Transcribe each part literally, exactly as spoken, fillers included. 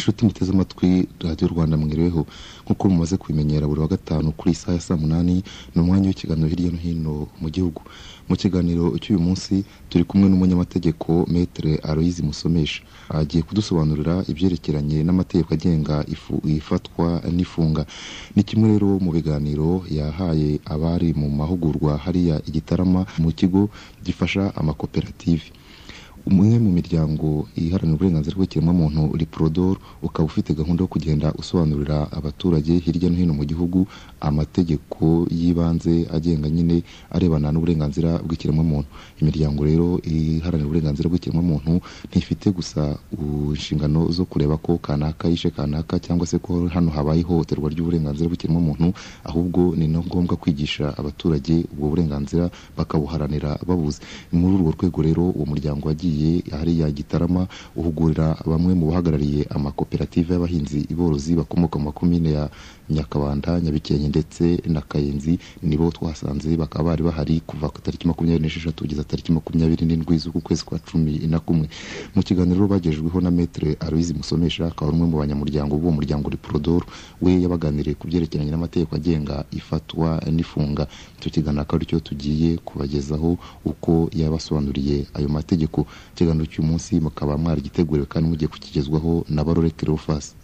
inshuti muteze amatwi Radio Rwanda mwiriweho nkuko mumaze kubimenyera buri wa gatanu kuri isaha ya saa munani ni umwanya w'ikiganiro hirya no hino mu gihugu. Mu kiganiro cy'uyu munsi turi kumwe n'umunyamategeko Maître Aloys Musomesha, agiye kudusobanurira ibyerekeranye n'amategeko agenga ifu ifatwa n'ifunga. Ni kimwe rero mu biganiro yahaye abari mu mahugurwa hariya Igitarama mu kigo gifasha amakoperative. Umwe mu miryango iharanira uburenganzira bw'ikiremwamuntu Riprodor ukaba ufite gahunda yo kugenda usobanurira abaturage hirya no hino mu gihugu amategeko y'ibanze agenga nyine arebana n'uburenganzira bw'ikiremwamuntu. Imiryango rero iharanira uburenganzira bw'ikiremwamuntu ntifite gusa inshingano zo kureba ko kanaka yishe kanaka cyangwa se ko hano habaye ihohoterwa ry'uburenganzira bw'ikiremwamuntu, ahubwo ni no ngombwa kwigisha abaturage ubwo burenganzira bakabuharanira babuze. Muri urwo rwego rero uwo muryango wagiye hariya Gitarama uhugurira bamwe mu bahagarariye amakoperative y'abahinzi iborozi bakomoka mu makomine ya Nyakabanda, Nyabikenke ndetse na Kayenzi. Nibo twasanze bakaba bari bahari kuva ku tariki makumyabiri n'esheshatu kugeza tariki makumyabiri n'indwi z'uku kwezi kwa cumi na kumwe. Mu kiganiro bagejejweho na Maître Aloys Musomesha, akaba umwe mu banyamuryango b'uwo muryango Riprodor, we yabaganiriye ku byerekeranye n'amategeko agenga ifatwa n'ifunga. Icyo kiganiro akaba aricyo tugiye kubagezaho uko yabasobanuriye ayo mategeko. Ikiganiro cy'uyu munsi mukaba mwari giteguriwe kandi mugiye kukigezwaho na Barore Cleophas.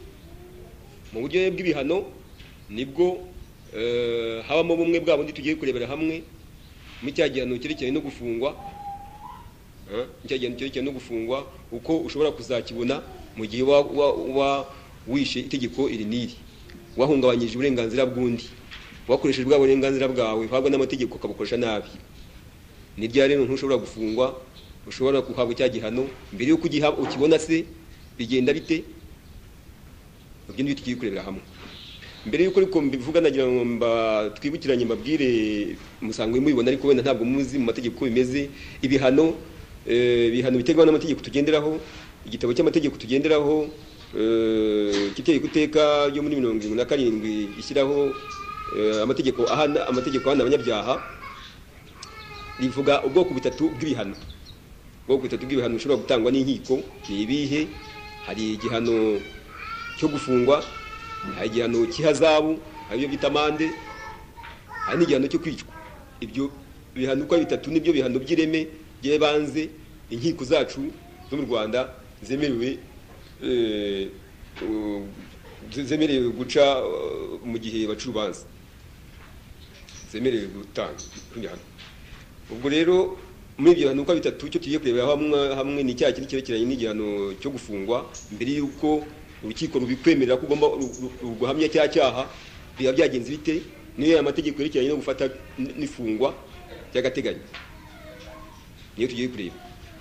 Mu buryo bw'ibihano nibwo eh habamo bumwe bwa bundi tugiye kurebera hamwe mu cyagihano cyerekeranye no gufungwa eh cyagihano cyerekeranye no gufungwa uko ushobora kuzakibona mu gihe wa, wa, wa wishe itegeko iri niri, wahungabanyije uburenganzira bw'undi, wakoresheje bwa burenganzira bwawe habwa n'amategeko kabukoresha nabi. Ni rya rero ntushobora gufungwa, ushobora kuhabwa cyagihano mbere yo kugiha ukibona se bigenda bite. Ibyo ni tugiye kurebera hamwe. Mbere yuko ariko mbivuga nagira ngo twibukiranye mbabwire musangwe mubibona, ariko wenda ntabwo muzi mu mategeko bimeze. Ibihano eh bihano biterwa n'amategeko tugenderaho, igitabo cy'amategeko tugenderaho eh kiteye guteka yo muri mirongo irindwi na karindwi ishyiraho amategeko ahana amategeko ahana abanyabyaha, rivuga ubwoko butatu bw'ibihano. Ubwoko butatu bw'ibihano bishobora gutangwa n'inkiko ni ibihe: hari igihano cyo gufungwa, hari igihano cy'ihazabu ariyo bita amande, hari n'igihano cyo kwicwa. Ibyo bihano uko bitatu nibyo bihano by'ireme by'ebanze inkiko zacu zo mu Rwanda zemerewe eh zemerewe guca mu gihe baca urubanza, zemerewe gutanga ibihano. Ubwo rero muri ibyo bihano uko bitatu cyo tugiye kurebera hamwe hamwe ni cyaha cyerekeranye n'igihano cyo gufungwa. Mbere yuko urukiko rubikwemerera ko ugomba guhamya cya cyaha biba byagenze bite, niyo amategeko yerekeranye no gufata n'ifungwa by'agateganyo niyo tugiye kureba.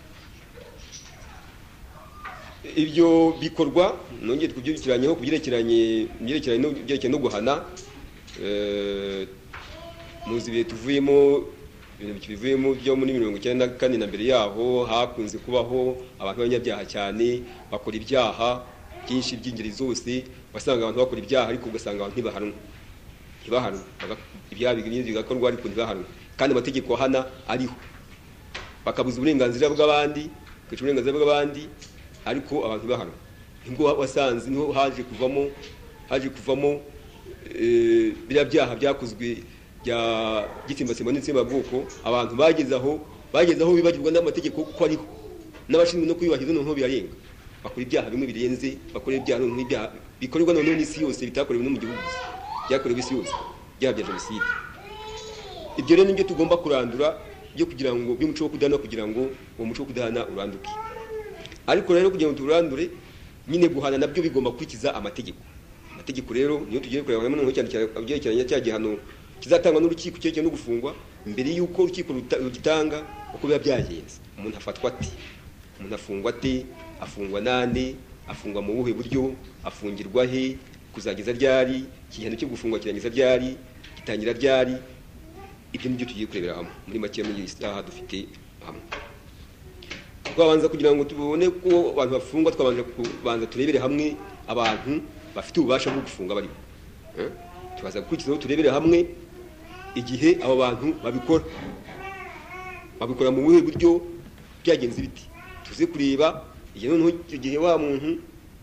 Ibyo bikorwa nongeye kubyukiranyeho kubyerekeranye byerekeranye no byerekeranye no guhana eh muzi bihe tuvuyemo ibintu bivuyemo byo muri mirongo icyenda na kane na mbere yaho hakunze kubaho abantu b'abanyabyaha cyane bakora ibyaha byinshi by'ingeri zose, basanga abantu bakora ibyaha ariko ugasanga abantu ntibahanwa ntibahanwa ibyaha bigiye bigakorwa ariko ntibahanwa, kandi amategeko hana ariho, bakabuza uburenganzira bw'abandi kwica uburenganzira bw'abandi ariko abantu bahanwa. Ngo wasanze niho haje kuvamo haje kuvamo eh bya byaha byakozwe bya gitsimbatsimba n'itsimba bwoko, abantu bagezaho bagezaho bibagirwa n'amategeko ko ariho, n'abashinzwe no kuyubahiriza no birarenga, bakora ibyaha bimwe birenze, bakora ibyaha no ibyaha bikorwa none n'isi yose bitakorewe no mu gihugu byakorewe isi yose bya bya jenoside. Ibyo rero nibyo tugomba kurandura byo kugira ngo by'umuco wo kudana kugira ngo uwo muco wo kudana uranduke. Ariko rero kugira ngo turandure nyine guhana nabyo bigomba kwikiza amategeko. Amategeko rero niyo tugiye kureba hamwe no cyane cyane cya gihano kizatangwa n'urukiko cyerekeye no gufungwa. Mbere yuko urukiko rugitanga uko biba byagenze, umuntu afatwa ati, umuntu afungwa ate, afungwa nande, afungwa mu buhe buryo, afungirwa he, kuzageza ryari, igihano cyo gufungwa kirangiza ryari, gitangira ryari. Ibyo nibyo tugiye kurebera hamwe muri make muri isaha dufite hamwe. Twabanza kugira ngo tubone ko abantu bafungwa, twabanza kubanza turebere hamwe abantu bafite ububasha bwo gufunga bari eh tubaza gukurikizaho turebere hamwe igihe abo bantu babikora babikora mu buhe buryo byagenze biti, tuze kureba igihe noneho igihe wa muntu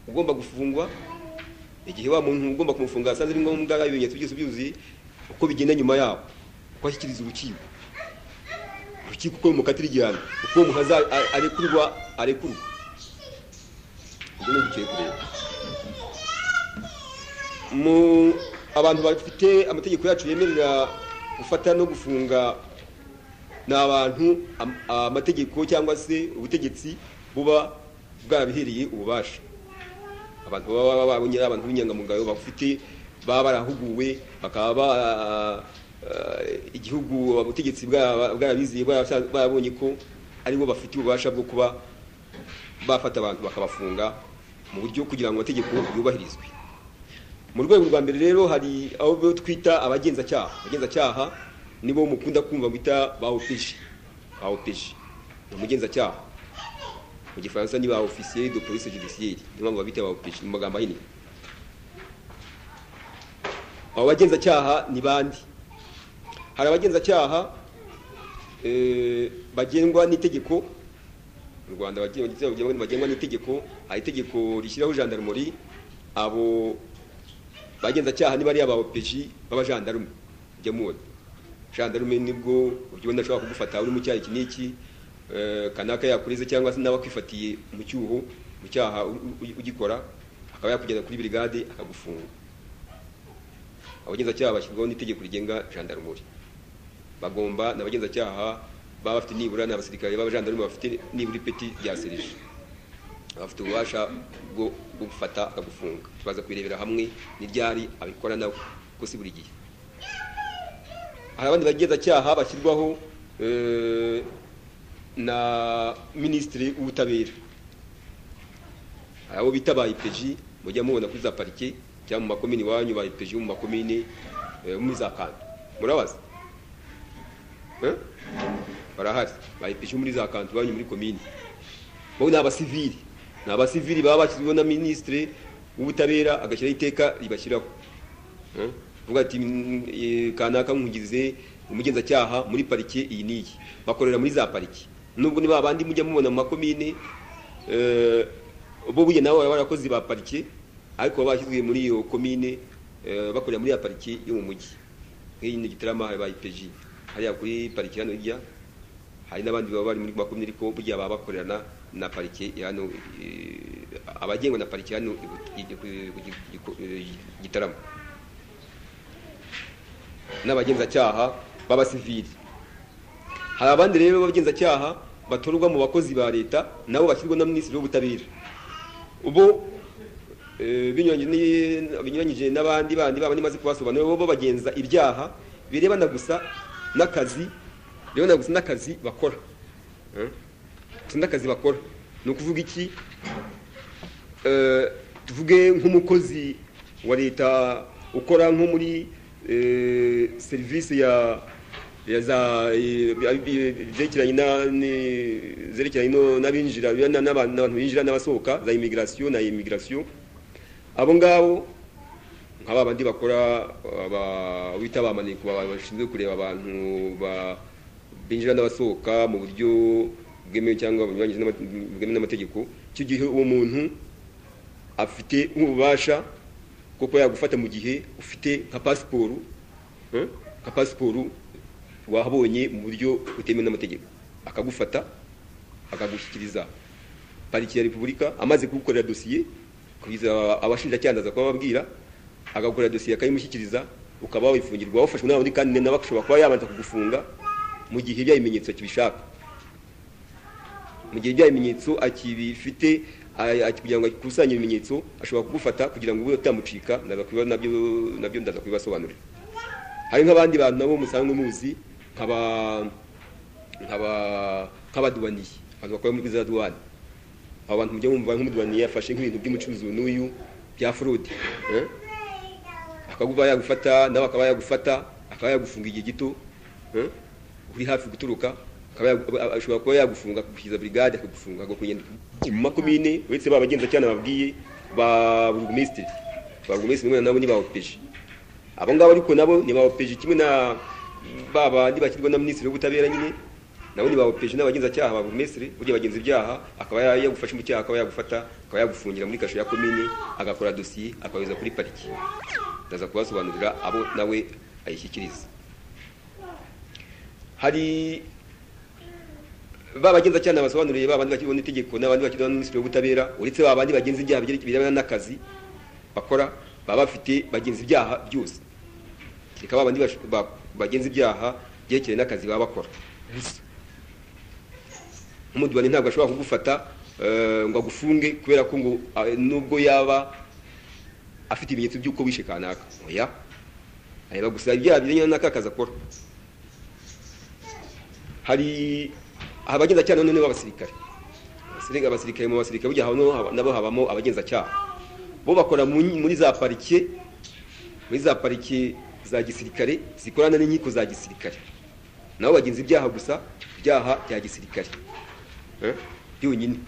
ugomba gufungwa, igihe wa muntu ugomba kumufunga asanze ari ngombwa ibimenyetso byose byuzuye, uko bigenda nyuma yaho uko ashyikiriza urukiko urukiko uko mukatira igihano, uko umuhaza arekurwa arekurwa ibyo ni igihe kureba mu abantu bafite amategeko yacu yemerera gufata no gufunga n'abantu amategeko cyangwa se ubutegetsi buba bwarabihereye ububasha. Abantu baba babonye abantu b'inyangamugayo bafite baba barahuguwe bakaba igihugu ubutegetsi bwarabiziye barabonye ko aribo bafite ububasha bwo kuba bafata abantu bakabafunga mu buryo kugira ngo amategeko yubahirizwe. Mu rwego rwa mbere rero hari abo twita abagenzacyaha. Abagenzacyaha nibo mukunda kumva bita ba officier. Ba officier umugenzacyaha mu gifaransa ni ba officier de police judiciaire, nibo babita ba officier mu magambo ahinnye. Abo bagenzacyaha ni bandi? Hari abagenzacyaha eh bagengwa n'itegeko mu Rwanda, bagengwa n'itegeko, hari itegeko rishyiraho gendarmerie. Abo bagenzacyaha ni bari aba O P J baba gendarme. Jya mubona gendarme nibwo buryo ndashobora kugufata uri mu cyaha iki niki kanaka yakurize cyangwa se nabakwifatiye mu cyuho mu cyaha ugikora, akaba yakugeza kuri brigade akagufunga. Abagenzacyaha bashyirwaho n'itegeko rigenga gendarmerie. Bagomba n'abagenzacyaha baba bafite nibura n'abasirikare baba gendarme bafite nibura ipeti rya serije, bafite ububasha bwo gufata akagufunga. Baza kwirebera hamwe n'iryari abikora nawe ko si buri gihe. Hari abandi bagenzacyaha bashyirwaho na ministre w'ubutabera, abo bita ba I P J mujya mubona kuri za parike cyangwa mu makomini wanyu, ba I P J mu makomini muri za kanto murabaza eh barahari ba I P J muri za kanto wanyu muri komini. Bo ni abasivili, ni abasivili baba bashyizweho na ministre w'ubutabera agashyiraho iteka ribashyiraho eh vuga ati kanaka nkugize umugenzacyaha muri parike iyi niyi, bakorera muri za parike. Nubwo ni babandi mujya mubona mu makomine eh bo buye nawe barakozi ba parike, ariko bashyizwe muri iyo komine bakorera muri ya parike yo mu mujyi. Nk'iyi ni Gitarama ba I P J hariya kuri parike hano hirya, hari n'abandi baba bari muri makomine ariko burya baba bakorerana na parike hano, abagengwa na parike hano Gitarama. N'abagenzacyaha baba civili. Hari abandi rero bagenzacyaha batorwa mu bakozi ba leta, nabo bashyirwa na ministre w'ubutabera. Ubo binyuranyije n'abandi bandi baba nimaze kubasobanura, bo bagenza ibyaha birebana gusa n'akazi, birebana gusa n'akazi bakora. Eh? N'akazi bakora. No kuvuga iki? Eh tuvuge nk'umukozi wa leta ukora nko muri eh service ya ya za zerekiranye na zerekiranye no nabinjira n'abantu binjira n'abasohoka za immigration na immigration. Abo ngabo nk'aba bandi bakora bita bamaniko bashinzwe kureba abantu binjira n'abasohoka mu buryo bwemewe cyangwa bunyuranyije n'amategeko. Icyo gihe uwo muntu afite ububasha kuko yagufata mu gihe ufite nka passport eh nka passport wahabonye mu buryo utemewe n'amategeko, akagufata akagushyikiriza pariki ya Repubulika. Amaze kugukorera dosiye kubiza abashinjacyaha kwa babwira, agakorera dosiye akayimushyikiriza, ukaba wifungirwa wafashwe n'abandi kandi n'abakashobora kuba yabanza kugufunga mu gihe bya ibimenyetso kibishaka. Mu gihe bya ibimenyetso akibifite kugira ngo akusanye ibimenyetso, ashobora kugufata kugira ngo ube utamucika. Ndaza kubiba nabyo nabyo ndaza kubibasobanurira. Hari nk'abandi bantu nabo musanzwe muzi nkaba nkaba nk'abaduwaniye, abantu bakora muri za douane. Abantu mujye mumva nk'umuduwaniye yafashe nk'ibintu by'umucuruzi n'uyu bya fraude eh akaguba yagufata, nawe akaba yagufata, akaba yagufunga igihe gito eh uri hafi guturuka, akaba ashobora kuba yagufunga kugushyiza brigade akagufunga agakugenda mu makomine. Uretse babagenza cyane babwiye ba burugumestre ba burugumestre nabo ni ba O P J. Abo ngabo ariko nabo ni ba O P J kimwe na baba ndi bakirwa na ministre w'ubutabera nyine, nabo ni ba O P G n'abagenza cyaha ba burumestre burya bagenza ibyaha akaba yagufasha mu cyaha akaba yagufata akaba yagufungira muri kasho ya komine agakora dossier akabeza kuri pariki ndaza kubasobanurira abo nawe ayishyikiriza. Hari babagenza cyane abasobanuriye babandi bakibona itegeko n'abandi bakidana n'Minisitiri w'Ubutabera uretse babandi bagenza ibyaha birebana n'akazi bakora baba bafite bagenza ibyaha byose reka babandi bagenza ibyaha byerekeye n'akazi baba bakora umudwani ntabwo ashobora kugufata ngo agufunge kubera ko ngo nubwo yaba afite ibimenyetso by'uko wishe kanaka oya ayeba gusa ibyaha bijyanye n'akazi akora. Hari abagenza cyane none b'abasirikare abasirikare abasirikare mu basirikare burya nabo habamo abagenza cyaha bo bakora muri za parike muri za parike za gisirikare zikorana n'inkiko za gisirikare nabo bagenza ibyaha gusa ibyaha bya gisirikare eh byonyine.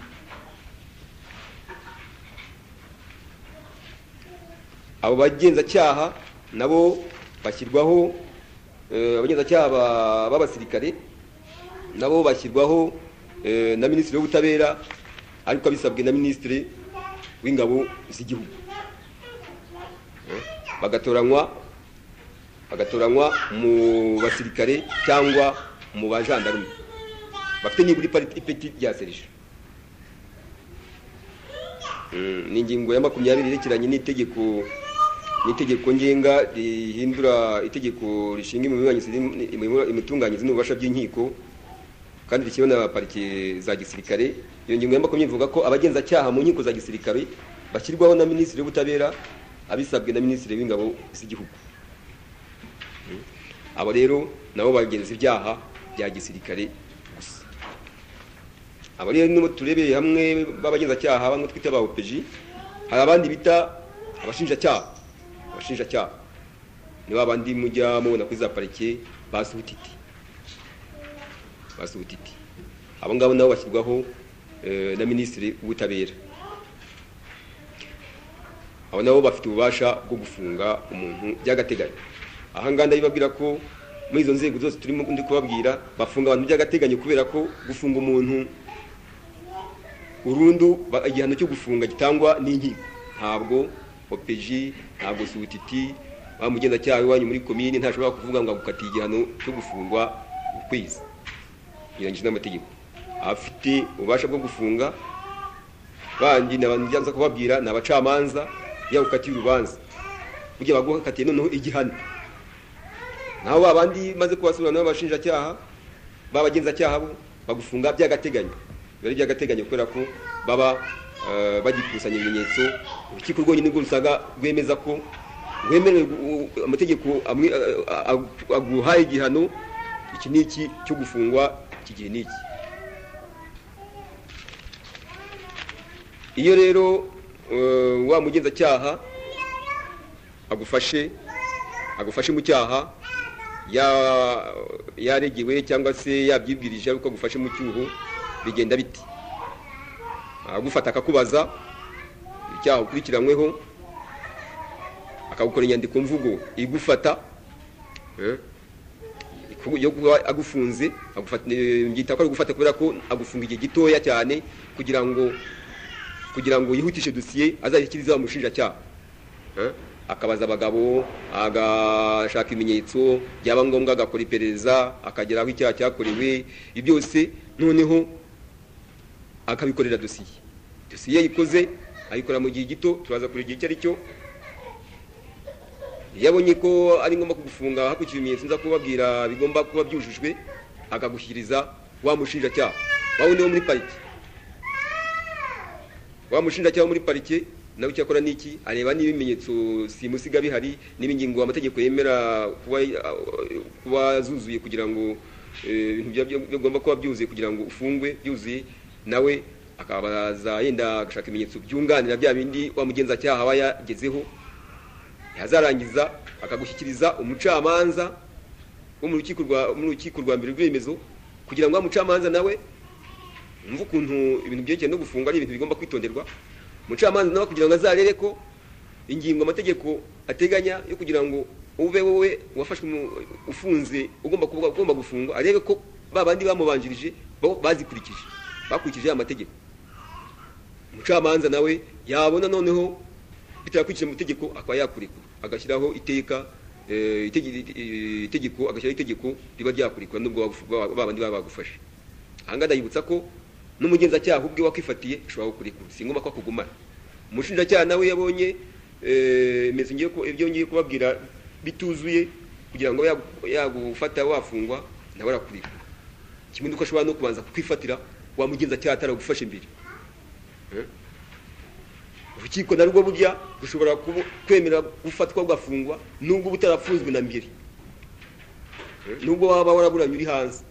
Abo bagenza cyaha nabo bashyirwaho abagenza cyaha b'abasirikare nabo bashyirwaho na Minisitiri w'Ubutabera ariko abisabwe na Minisitiri w'Ingabo z'igihugu bagatoranywa bagatoranywa mu basirikare cyangwa mu bajandarume bafite niburi ipeti rya serije. Ni ingingo ya makumyabiri yerekeranye n'itegeko n'itegeko ngenga rihindura itegeko rishinga imitunganyize n'ububasha by'inkiko kandi rikibona parike za gisirikare. Iyo ngingo ya makumyabiri ivuga ko abagenza cyaha mu nkiko za gisirikare bashyirwaho na Minisitiri w'Ubutabera abisabwe na Minisitiri w'Ingabo z'igihugu. Abo rero nabo bagenza ibyaha bya gisirikare gusa. Abo rero no turebeye hamwe babagenza cyaha bamwe twita ba O P G hari abandi bita abashinja cyaha abashinja cyaha ni babandi mujya mubona kuri za parike basubutiti basubutiti abo ngabo nabo bashyirwaho na Minisitiri w'Ubutabera. Abo nabo bafite ububasha bwo gufunga umuntu by'agateganyo. Aha nganda bibabwira ko muri izo nzego zose turimo ndi kubabwira bafunga abantu by'agateganyo kubera ko gufunga umuntu urundu igihano cyo gufunga gitangwa n'inkiko ntabwo O P G ntabwo subutiti bamugenza cyaha iwanyu muri komine ntashobora kuvuga ngo agukatiye igihano cyo gufungwa ukwezi birangije n'amategeko afite ubasha bwo gufunga bandi nabanjyanza kubabwira nabacamanza yagukatiye urubanza burya bagukatiye noneho igihano naho babandi maze kubasubira n'abashinja cyaha babagenza cyaha bo bagufunga by'agateganyo bari by'agateganyo kubera ko baba bagikusanya ibimenyetso urukiko rwonyine nibwo rusaga rwemeza ko rwemerewe amategeko aguhaye igihano iki n'iki cyo gufungwa iki gihe n'iki. Iyo rero wa mugenza cyaha agufashe agufashe mu cyaha ya yaregewe cyangwa se yabyibwirije ariko agufashe mu cyuho bigenda biti agufata akakubaza icyaha ukurikiranyweho akagukora inyandiko mvugo igufata eh yo agufunze agufata ngita ko agufata kubera ko agufunga igihe gitoya cyane kugira ngo kugira ngo yihutishe dossier azayikiriza umushinja cyaha eh akabaza abagabo agashaka ibimenyetso byaba ngombwa agakora iperereza akagera aho icyaha cyakorewe ibyose noneho akabikorera dossier dossier yikoze ayikora mu gihe gito turaza kuri igihe cyari cyo yabonye ko ari ngombwa kugufunga hakurikije ibimenyetso nza kubabwira bigomba kuba byujujwe akagushyiriza wa mushinja cyaha wawe ni wo muri parike wa mushinja cyaha muri parike nawe cyakora niki areba niba ibimenyetso simusiga bihari n'ibingingo amategeko yemera kuba kuba zuzuye kugira ngo ibintu bigomba kuba byuzuye kugira ngo ufungwe byuzuye nawe akabaza yenda agashaka ibimenyetso byunganira bya bindi wa mugenza cyaha aba yagezeho yazarangiza akagushyikiriza umucamanza wo mu rukiko rwa mu rukiko rwa mbere rw'emezo kugira ngo umucamanza nawe umva ukuntu ibintu byerekeye no gufunga ari ibintu bigomba kwitonderwa. Umucamanza nawe kugira ngo azarere ko ingingo amategeko ateganya yo kugira ngo ube wowe wafashwe ufunze ugomba kuvuga ugomba gufungwa arebe ko babandi bamubanjirije bo bazikurikije bakurikije amategeko. Umucamanza nawe yabona noneho bitakurikije mu tegeko akaba yakurekura agashyiraho iteka itegeko agashyiraho itegeko riba ryakurikwa nubwo babandi baba bagufashe. Ahanga ndayibutsa ko n'umugenzacyaha ubwe wakwifatiye ashobora kukurekura si ngombwa ko akugumana. Umushinjacyaha nawe yabonye meze ngiye ko ibyo ngiye kubabwira bituzuye kugira ngo yagufata wafungwa nawe arakurekura. Kimwe nuko ashobora no kubanza kukwifatira wa mugenzacyaha ataragufashe imbere. Urukiko narwo burya rushobora kwemera gufatwa gafungwa nubwo butarafunzwe na mbere, nubwo waba waraburanye uri hanze.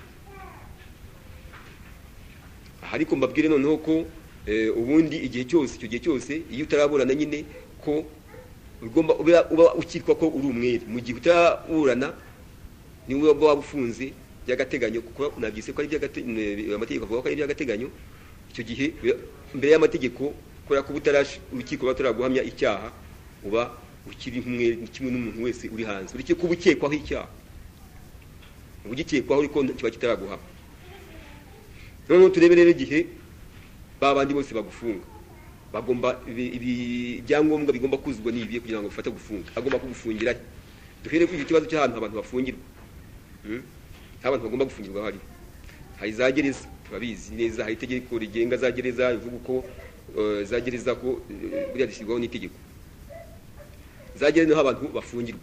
Ariko mbabwire noneho ko ubundi igihe cyose icyo gihe cyose iyo utaraburana nyine ko ugomba uba ukitwa ko uri umwere. Mu gihe utaraburana ni wowe waba ufunze by'agateganyo, kuko nabyise ko ari by'agateganyo, amategeko avuga ko ari by'agateganyo. Icyo gihe mbere y'amategeko kubera ko butaraje urukiko bataraguhamya icyaha uba ukiri umwere kimwe n'umuntu wese uri hanze. Ureke kuba ukekwaho icyaha, ugikekwaho ariko kiba kitaraguhama. Noneho turebe rero igihe babandi bose bagufunga bagomba ibyangombwa bigomba kuzuzwa n'ibiye kugira ngo bifate gufunga. Agomba kugufungira duhere ku kibazo cy'ahantu abantu bafungirwa. Abantu bagomba gufungirwa hari hari za gereza turabizi neza, hari itegeko rigenga za gereza ivuga uko za gereza ko buriya rishyirwaho n'itegeko. Za gereza niho abantu bafungirwa.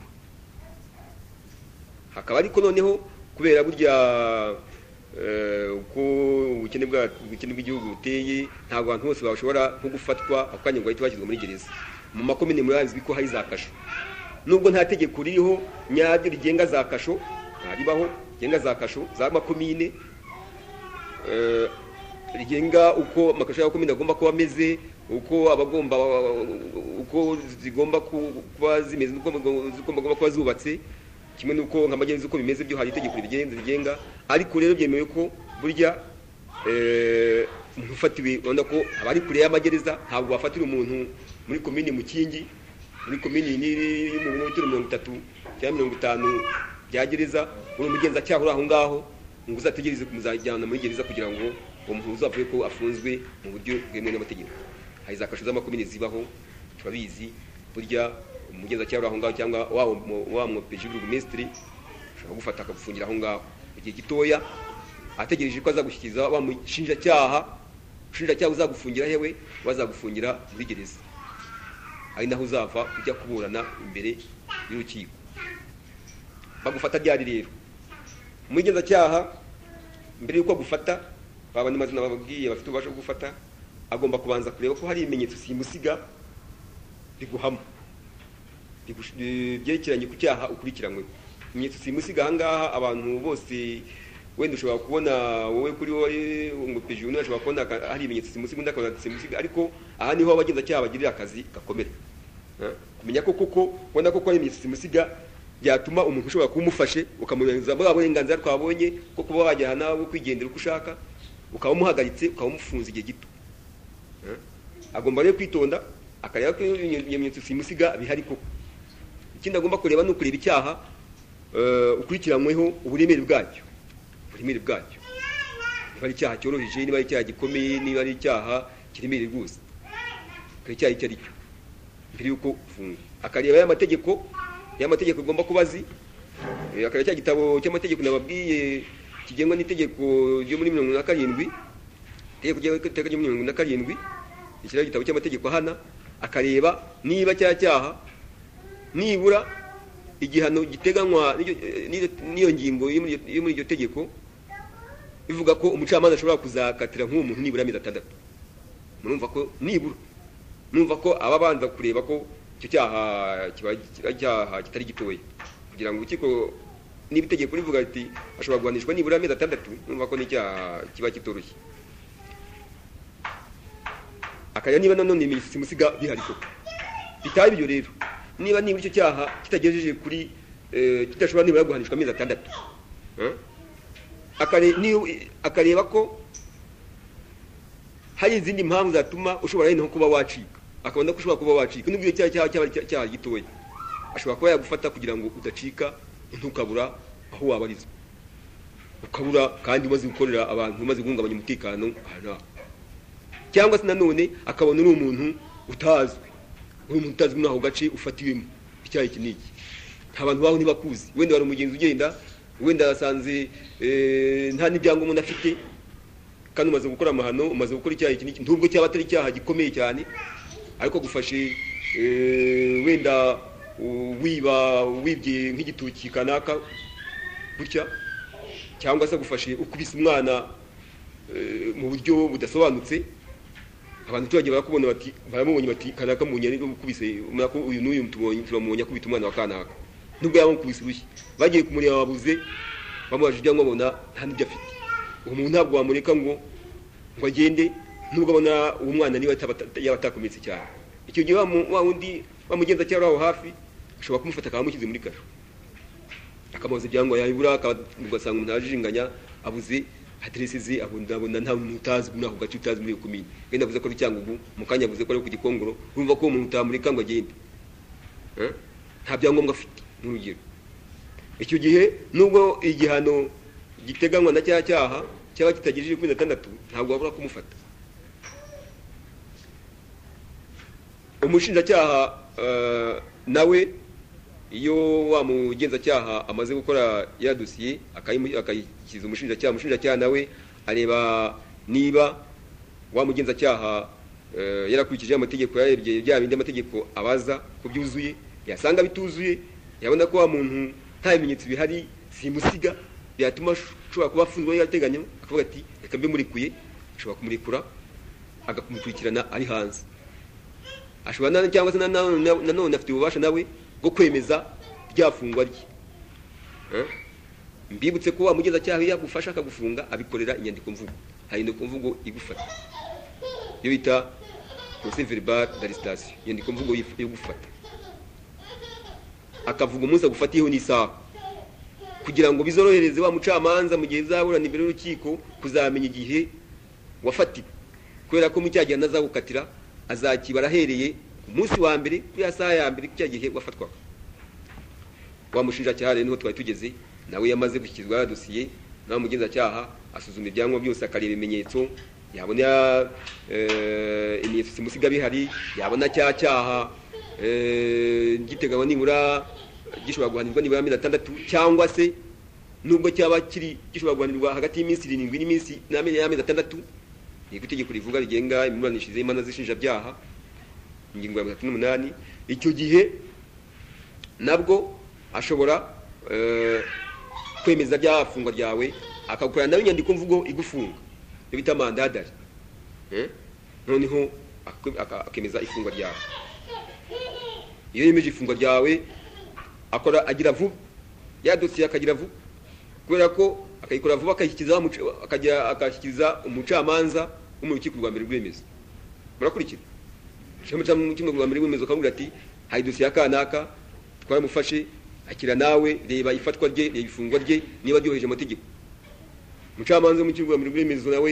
Hakaba ariko noneho kubera burya uko ubukene bw'igihugu buteye ntabwo abantu bose bashobora nko gufatwa akanya ngo bahite bashyirwa muri gereza. Mu makomine murazwi ko hari za kasho, nubwo nta tegeko ririho nyaryo rigenga za kasho, haribaho rigenga za kasho za makomine rigenga uko amakasho ya komine agomba kuba ameze, uko abagomba uko zigomba kuba zimeze, uko zigomba kuba zubatse, kimwe nuko nk'amagenzi uko bimeze byo hari itegeko ribigenza rigenga. Ariko rero byemewe ko burya eh umuntu ufatiwe ubona ko abari kure y'amagereza ntabwo bafatira umuntu muri komini Mukingi, muri komini ni mu minota mirongo itatu cyangwa mirongo itanu bya gereza, uri mugenza cyaho uri aho ngaho ngo uzategereze kumuzajyana muri gereza kugira ngo umuntu uzavuye ko afunzwe mu buryo bwemewe n'amategeko. Hari za kasho z'amakomini zibaho turabizi, burya umugenza cyaho aho ngaho cyangwa wa mwopeje burugumesitiri ashobora gufata akagufungira aho ngaho igihe gitoya ategereje ko azagushyikiriza wa mushinjacyaha. Ushinjacyaha uzagufungira hewe wazagufungira muri gereza, ari naho uzava ujya kuburana imbere y'urukiko. Bagufata ryari rero umugenza cyaha mbere yuko gufata babandi mazina bababwiye bafite ubasha gufata, agomba kubanza kureba ko hari ibimenyetso simusiga biguhama byerekeranye ku cyaha ukurikiranywe. Ibimenyetso simusiga ahangaha abantu bose wenda ushobora kubona wowe kuri wowe umupeje undi ashobora kubona hari ibimenyetso simusiga undi akabona simusiga, ariko aha niho abagenza cyaha bagirira akazi gakomera kumenya ko koko ubona ko ari ibimenyetso simusiga byatuma umuntu ushobora kumufashe ukamurenza muri aburenganzira twabonye ko kuba wajya nawe kwigendera uko ushaka ukaba umuhagaritse ukaba umufunze igihe gito. Agomba rero kwitonda akareba ko ibimenyetso simusiga bihari koko. Ikindi agomba kureba no kureba icyaha ukurikiranyweho uburemere bwacyo, uburemere bwacyo niba ari icyaha cyoroheje, niba ari icyaha gikomeye, niba ari icyaha kiremereye rwose, akareba icyaha icyo ari cyo mbere yuko ufunga. Akareba y'amategeko y'amategeko agomba kubazi, akareba cya gitabo cy'amategeko nababwiye kigengwa n'itegeko ryo muri mirongo na karindwi, itegeko ryo muri mirongo na karindwi ikira gitabo cy'amategeko hana, akareba niba cya cyaha nibura igihano giteganywa n'iyo ngingo yo muri iryo tegeko bivuga ko umucamanza ashobora kuzakatira nk'umuntu nibura amezi atandatu. Murumva ko nibura numva ko ababanza kureba ko icyo cyaha kiba cyaha kitari gitoya kugira ngo ukiko niba itegeko rivuga ati ashobora guhanishwa nibura amezi atandatu, numva ko n'icyaha kiba kitoroshye. Akaya niba nanone iminsi simusiga bihari ko bitari ibyo rero, niba niba icyo cyaha kitagejeje kuri kitashobora nibura guhanishwa amezi atandatu, akareba ko hari izindi mpamvu zatuma ushobora no kuba wacika, akabona ko ushobora kuba wacika n'ubwo icyo cyaha cyaha gitoya ashobora kuba yagufata kugira ngo udacika ntukabura aho wabarizwa. ukabura kandi umaze gukorera abantu umaze guhungabanya umutekano aha cyangwa se nanone akabona uri umuntu utazwi uri umuntu utazwi naho gace ufatiwemo icyayi kiniki nta bantu baho ntibakuzi wenda wari umugenzi ugenda wenda asanze nta n'ibyangombwa afite kandi umaze gukora amahano umaze gukora icyayi kiniki ntubwo cyaba atari icyaha gikomeye cyane ariko gufashe wenda wiba wibye nk'igituki kanaka gutya cyangwa se gufashe ukubise umwana mu buryo budasobanutse abantu turagiye barakubona bati baramubonye bati kanaka munyari ukubise umako uyu n'uyu tubonye turamubonye akubita umwana wa kanaka nubwo yamukubise urushyi bagiye kumureba babuze bamubajije ibyo amubona nta n'ibyo afite umuntu ntabwo wamureka ngo ngo agende nubwo abona uwo mwana niba yaba atakomeretse cyane icyo gihe wa wundi bamugenza cyangwa aho hafi ashobora kumufata akamushyize muri kasho akamubaza ibyangombwa yabibura ugasanga umuntu ajijinganya abuze aderesi ze abona nta muntu utazi muri ako gace utazi muri iyo komine wenda avuze ko ari Cyangugu mu kanya avuze ko ari ku Gikongoro urumva ko umuntu utamureka ngo agende nta byangombwa afite n'urugero icyo gihe nubwo igihano giteganywa na cya cyaha cyaba kitagejeje kuri gatandatu ntabwo wabura kumufata umushinjacyaha nawe iyo wa mugenzacyaha amaze gukora ya dosiye akayishyiza umushinjacyaha umushinjacyaha nawe areba niba wa mugenzacyaha yarakurikije amategeko yarebye bya bindi amategeko abaza ko byuzuye yasanga bituzuye yabona ko wa muntu nta bimenyetso bihari simusiga byatuma ashobora kuba afunzwe yateganya akavuga ati reka mbe murikuye ashobora kumurekura agakurikirana ari hanze ashobora cyangwa se nanone afite ububasha nawe bwo kwemeza ryafungwa rye mbibutse ko wa mugenzacyaha yagufasha akagufunga abikorera inyandiko mvugo hari inyandiko mvugo igufata iyo bita procès verbal d'arrestation inyandiko mvugo yo gufata akavuga umunsi agufatiyeho n'isaha kugira ngo bizorohereze wa mucamanza mu gihe zaburana imbere y'urukiko kuzamenya igihe wafatiwe kubera ko mu cyagihe nazagukatira azakibara ahereye ku munsi wa mbere kuri ya saha ya mbere cya gihe wafatwaga wa mushinjacyaha rero niho twari tugeze nawe yamaze gushyikizwa dosiye nawe mugenzacyaha asuzuma ibyangombwa byose akareba ibimenyetso yabona ibimenyetso simusiga bihari yabona cya cyaha giteganywa nibura gishobora guhanirwa nibura amezi atandatu cyangwa se nubwo cyaba kiri gishobora guhanirwa hagati y'iminsi irindwi n'iminsi n'amezi atandatu ni itegeko rivuga rigenga imiburanishirize y'imanza z'inshinjabyaha ingingo ya mirongo itatu n'umunani icyo gihe nabwo ashobora kwemeza ryafungwa ryawe akagukorana nawe inyandiko mvugo igufunga iyo bita mandadari noneho akemeza ifungwa ryawe iyo yemeje ifungwa ryawe akora agira vuba ya dosiye akagira vuba kubera ko akayikora vuba akashyikiriza umucamanza wo mu rukiko rwa mbere rw'remezo murakurikira umucamanza rwa mbere rw'remezo akavuga ati hari dosiye ya kanaka twaramufashe akira nawe reba ifatwa rye reba ifungwa rye niba ryoheje amategeko umucamanza wo mu rukiko rwa mbere rw'remezo nawe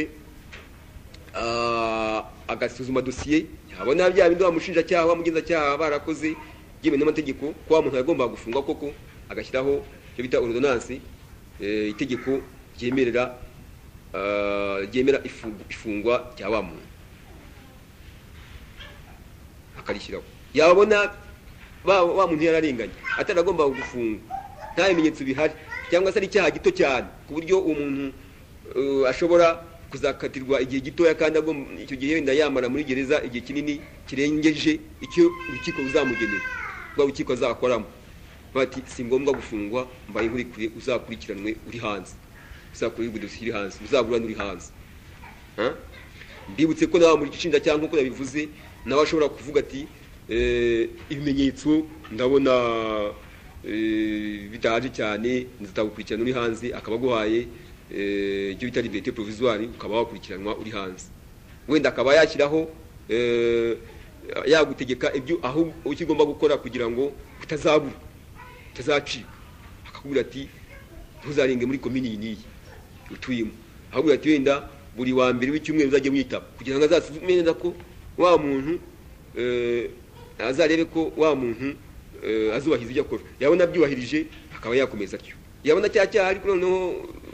agasuzuma dosiye yabona bya bindi wa mushinjacyaha wa mugenzacyaha barakoze yemewe n'amategeko ko wa muntu yagomba gufungwa koko agashyiraho icyo bita ordonnance itegeko ryemerera ryemera ifungwa rya wa muntu akarishyiraho yabona wa muntu yararenganye ataragomba gufungwa nta bimenyetso bihari cyangwa se ari icyaha gito cyane ku buryo uwo muntu ashobora kuzakatirwa igihe gitoya kandi icyo gihe wenda yamara muri gereza igihe kinini kirengeje icyo urukiko ruzamugenera rwa rukiko azakoramo bati si ngombwa gufungwa mbaye nkuri kure uzakurikiranwe uri hanze uzakurirwa dosiye iri hanze uzaburana uri hanze mbibutse ko nawe muri gishinja cyangwa nkuko nabivuze nawe ashobora kuvuga ati ibimenyetso ndabona bitaje cyane nzatagukurikirana uri hanze akaba aguhaye ibyo bita liberté provisoire ukaba wakurikiranwa uri hanze wenda akaba yashyiraho yagutegeka ibyo aho ukigomba gukora kugira ngo utazabura utazacika akakubwira ati ntuzarenge muri komini iyi n'iyi utuyemo ahubwo ati wenda buri wa mbere w'icyumweru uzajye mwitaba kugira ngo azasuzume neza ko wa muntu azarebe ko wa muntu azubahiriza ibyo akora yabona byubahirije akaba yakomeza atyo yabona cya cyaha ariko noneho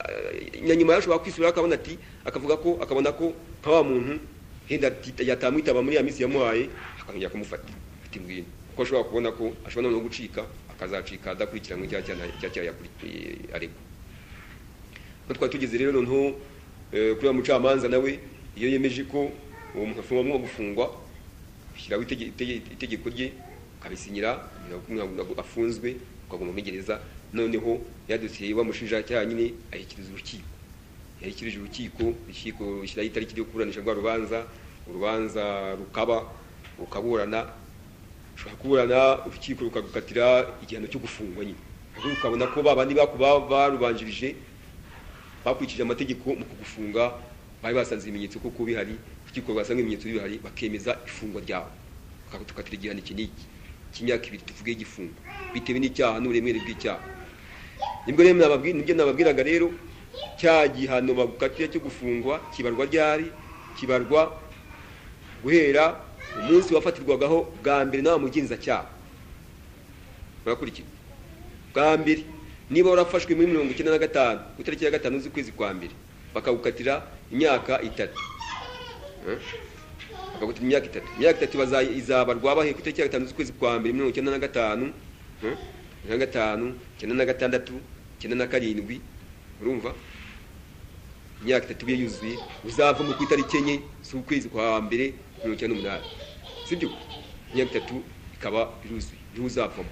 nyanyuma yashobora kwisubira akabona ati akavuga ko akabona ko nka wa muntu henda yatamwitaba muri ya minsi yamuhaye akongera kumufata ati mbwira kuko ashobora kubona ko ashobora no gucika akazacika adakurikiranywe cya cyana cya cya ariko ko twatugeze rero noneho kuri wa mucamanza nawe iyo yemeje ko uwo muntu afungwa gufungwa ushyiraho itegeko rye kabisinyira afunzwe ukaguma muri gereza noneho yadosiye wamushinja cyaha nyine ayikiriza urukiko yayikirije urukiko urukiko rushyiraho itariki yo kuburanisha rwa rubanza urubanza rukaba ukaburana ushobora kuburana urukiko rukagukatira igihano cyo gufungwa nyine ukabona ko babandi bakuba barubanjirije bakurikije amategeko mu kugufunga bari basanze ibimenyetso kuko bihari urukiko rwasanga ibimenyetso bihari bakemeza ifungwa ryawe bakagutukatira igihano iki n'iki cy'imyaka ibiri tuvuge igifungo bitewe n'icyaha n'uburemere bw'icyaha nibwo rero nababwira nibyo nababwiraga rero cya gihano bagukatira cyo gufungwa kibarwa ryari kibarwa guhera umunsi wafatirwagaho bwa mbere nawe mugenzacyaha murakurikira bwa mbere niba warafashwe muri mirongo icyenda na gatanu ku itariki ya gatanu z'ukwezi kwa mbere bakagukatira imyaka itatu bakagukatira imyaka itatu imyaka itatu izabarwa bahe ku itariki ya gatanu z'ukwezi kwa mbere mirongo icyenda na gatanu na gatanu icyenda na gatandatu icyenda na karindwi urumva imyaka itatu biye yuzuye uzava mu ku itariki enye z'ukwezi kwa mbere mirongo icyenda n'umunani sibyo imyaka itatu ikaba iruzuye niho uzavamo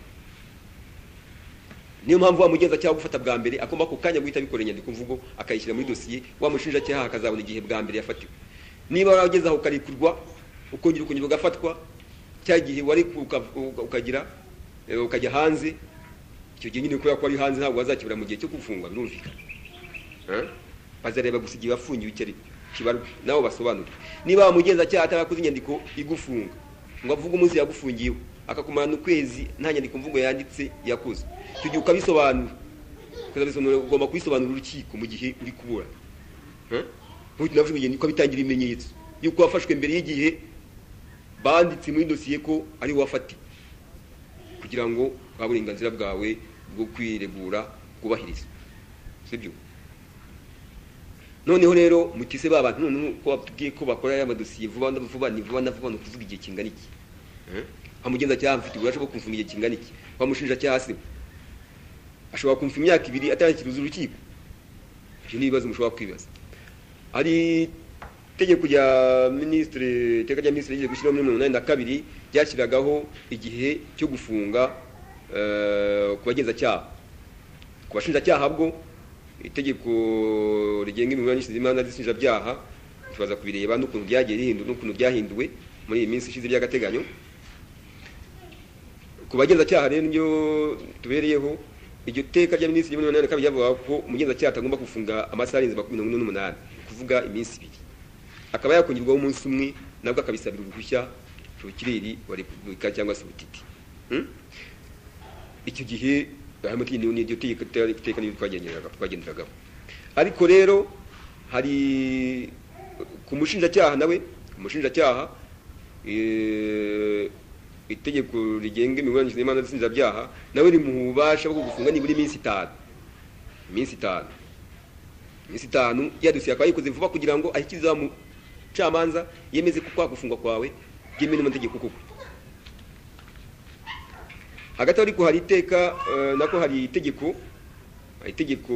niyo mpamvu wamugenza cyangwa gufata bwa mbere agomba ku kanya guhita bikora inyandiko mvugo akayishyira muri dosiye wamushinja cyaha akazabona igihe bwa mbere yafatiwe niba warageze aho ukarikurwa ukongera ukongera ugafatwa cya gihe wari ukagira ukajya hanze icyo gihe nyine kubera ko ari hanze ntabwo wazakibura mu gihe cyo gufungwa birumvikana bazareba gusa igihe wafungiwe icyo ari kibarwe nabo basobanura niba wamugenza cyaha atarakoze inyandiko igufunga ngo avuge umunsi yagufungiyeho akakumarana ukwezi nta nyandiko mvugo yanditse yakoze tugiye ukabisobanura ukabisobanura ugomba kubisobanura urukiko mu gihe uri kubura ntuti navuze ngo niko bitangira ibimenyetso yuko wafashwe mbere y'igihe banditse muri dosiye ko ari wafati kugira ngo bwa burenganzira bwawe bwo kwiregura bwubahirizwe sibyo noneho rero mutise ba bantu none ko babwiye ko bakora ya madosiye vuba vuba ni vuba na vuba no kuvuga igihe kingana iki amugenza cyaha mfite ubasha bwo kumfunga igihe kingana iki bamushinja cyaha se ashobora kumfa imyaka ibiri atarakiriza urukiko ibyo ni ibibazo mushobora kwibaza ari itegeko rya minisitiri iteka rya minisitiri rigiye gushyiraho muri mirongo inani na kabiri ryashyiragaho igihe cyo gufunga ku bagenzacyaha ku bashinjacyaha bwo itegeko rigenga imiburanishirize y'imanza z'inshinjabyaha tubaza kubireba n'ukuntu ryagiye rihinduwe n'ukuntu ryahinduwe muri iyi minsi ishize by'agateganyo ku bagenzacyaha rero nibyo tubereyeho iryo teka rya minisitiri muri mirongo inani na kabiri ryavuga ko umugenzacyaha atagomba gufunga amasaha arenze mirongo ine n'umunani kuvuga iminsi ibiri akaba yakongerwaho umunsi umwe nabwo akabisabira uruhushya rukiriri wa repubulika cyangwa se ubutiti icyo gihe harimo n'iryo teka n'ibyo twagenderagaho ariko rero hari ku mushinjacyaha nawe umushinjacyaha itegeko rigenga imiburanishirize y'imanza z'inshinjabyaha nawe rimuha ububasha bwo gufunga nibura iminsi itanu iminsi itanu iminsi itanu yadosiye akaba yikoze vuba kugira ngo ashyikirize umucamanza yemeze ko kwa gufungwa kwawe byemewe n'amategeko koko hagati aho ariko hari iteka nako hari itegeko itegeko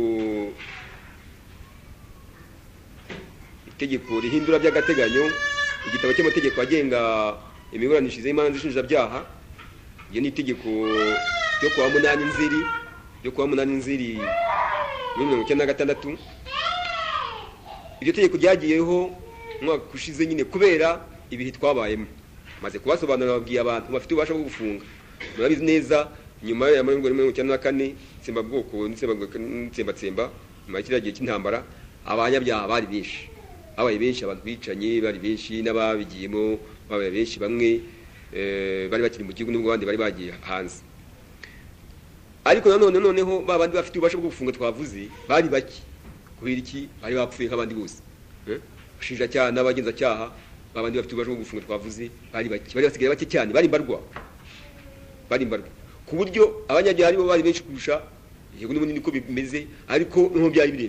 itegeko rihindura by'agateganyo igitabo cy'amategeko agenga imiburanishirize y'imanza z'inshinjabyaha iyo ni itegeko ryo kuwa munani nzeri ryo kuwa munani nzeri muri mirongo icyenda na gatandatu iryo tegeko ryagiyeho umwaka ushize nyine kubera ibihe twabayemo maze kubasobanurira babwiye abantu bafite ububasha bwo gufunga murabizi neza nyuma ya mirongo icyenda na kane itsembabwoko n'itsembatsemba nyuma y'ikiriya gihe cy'intambara abanyabyaha bari benshi abaye benshi abantu bicanye bari benshi n'ababigiyemo babaye benshi bamwe bari bakiri mu gihugu n'ubwo abandi bari bagiye hanze ariko nanone noneho babandi bafite ububasha bwo gufunga twavuze bari baki kubera iki bari bapfuye nk'abandi bose bashinjacyaha n'abagenzacyaha babandi bafite ububasha bwo gufunga twavuze bari baki bari basigaye bake cyane bari mbarwa bari mbarwa ku buryo abanyabyaha aribo bari benshi kurusha yego n'ubundi niko bimeze ariko n'uho byari birenze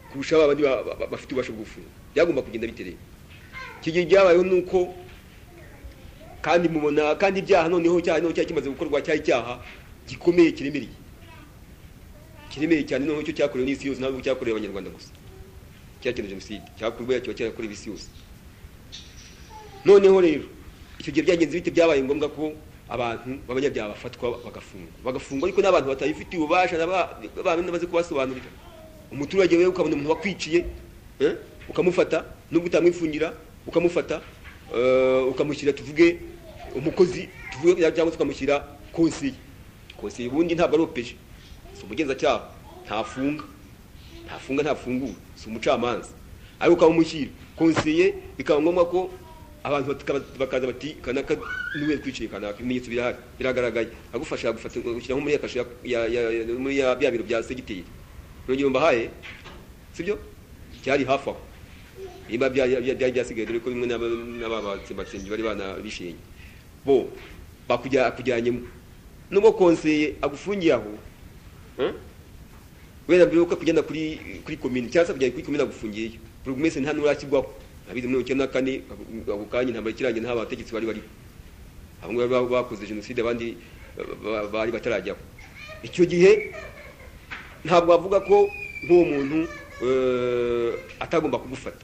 kurusha abandi bafite ubasha bwo gufunga byagomba kugenda bitereye kigiye byabayeho nuko kandi mubona kandi ibyaha noneho cyane no cyakimaze gukorwa cyari cyaha gikomeye kiremereye kiremereye cyane noneho cyo cyakorewe n'isi yose ntabwo cyakorewe abanyarwanda gusa cyakene jenoside cyakurwa cyo cyakorewe isi yose noneho rero icyo gihe byagenze bite byabaye ngombwa ko abantu babanyabyaha bafatwa bagafungwa bagafungwa ariko n'abantu batayifitiye ubasha n'abantu baze kubasobanurira umuturage wewe ukabona umuntu wakwiciye eh ukamufata nubwo utamwifungira ukamufata uh, ukamushyira tuvuge umukozi tuvuge cyangwa tukamushyira konsi konsi bundi ntabwo ari opeje so mugenza cyaha ntafunga ntafunga ntafungura so umucamanza ariko ukamushyira konsiye bikaba ngombwa ko abantu bakaza bati kanaka niwe kwiciye kanaka ibimenyetso birahari biragaragaye agufasha gufata gushyira nko muri yakasha ya muri ya bya biro bya segiteri nongera mbahaye sibyo cyari hafa imba bya bya byasigaye dore ko bimwe n'ababatse batsengi bari bana bishenye bo bakujya kujyanye nubo konseye agufungiye aho hein wenda biruka kugenda kuri kuri commune cyangwa kujya kuri commune agufungiye burugumese nta nurakigwaho abize muri cyenda kane agukanye ntambara kirange nta bategetsi bari bari abamwe bakoze jenoside abandi bari batarajyaho icyo gihe ntabwo bavuga ko nk'uwo muntu atagomba kugufata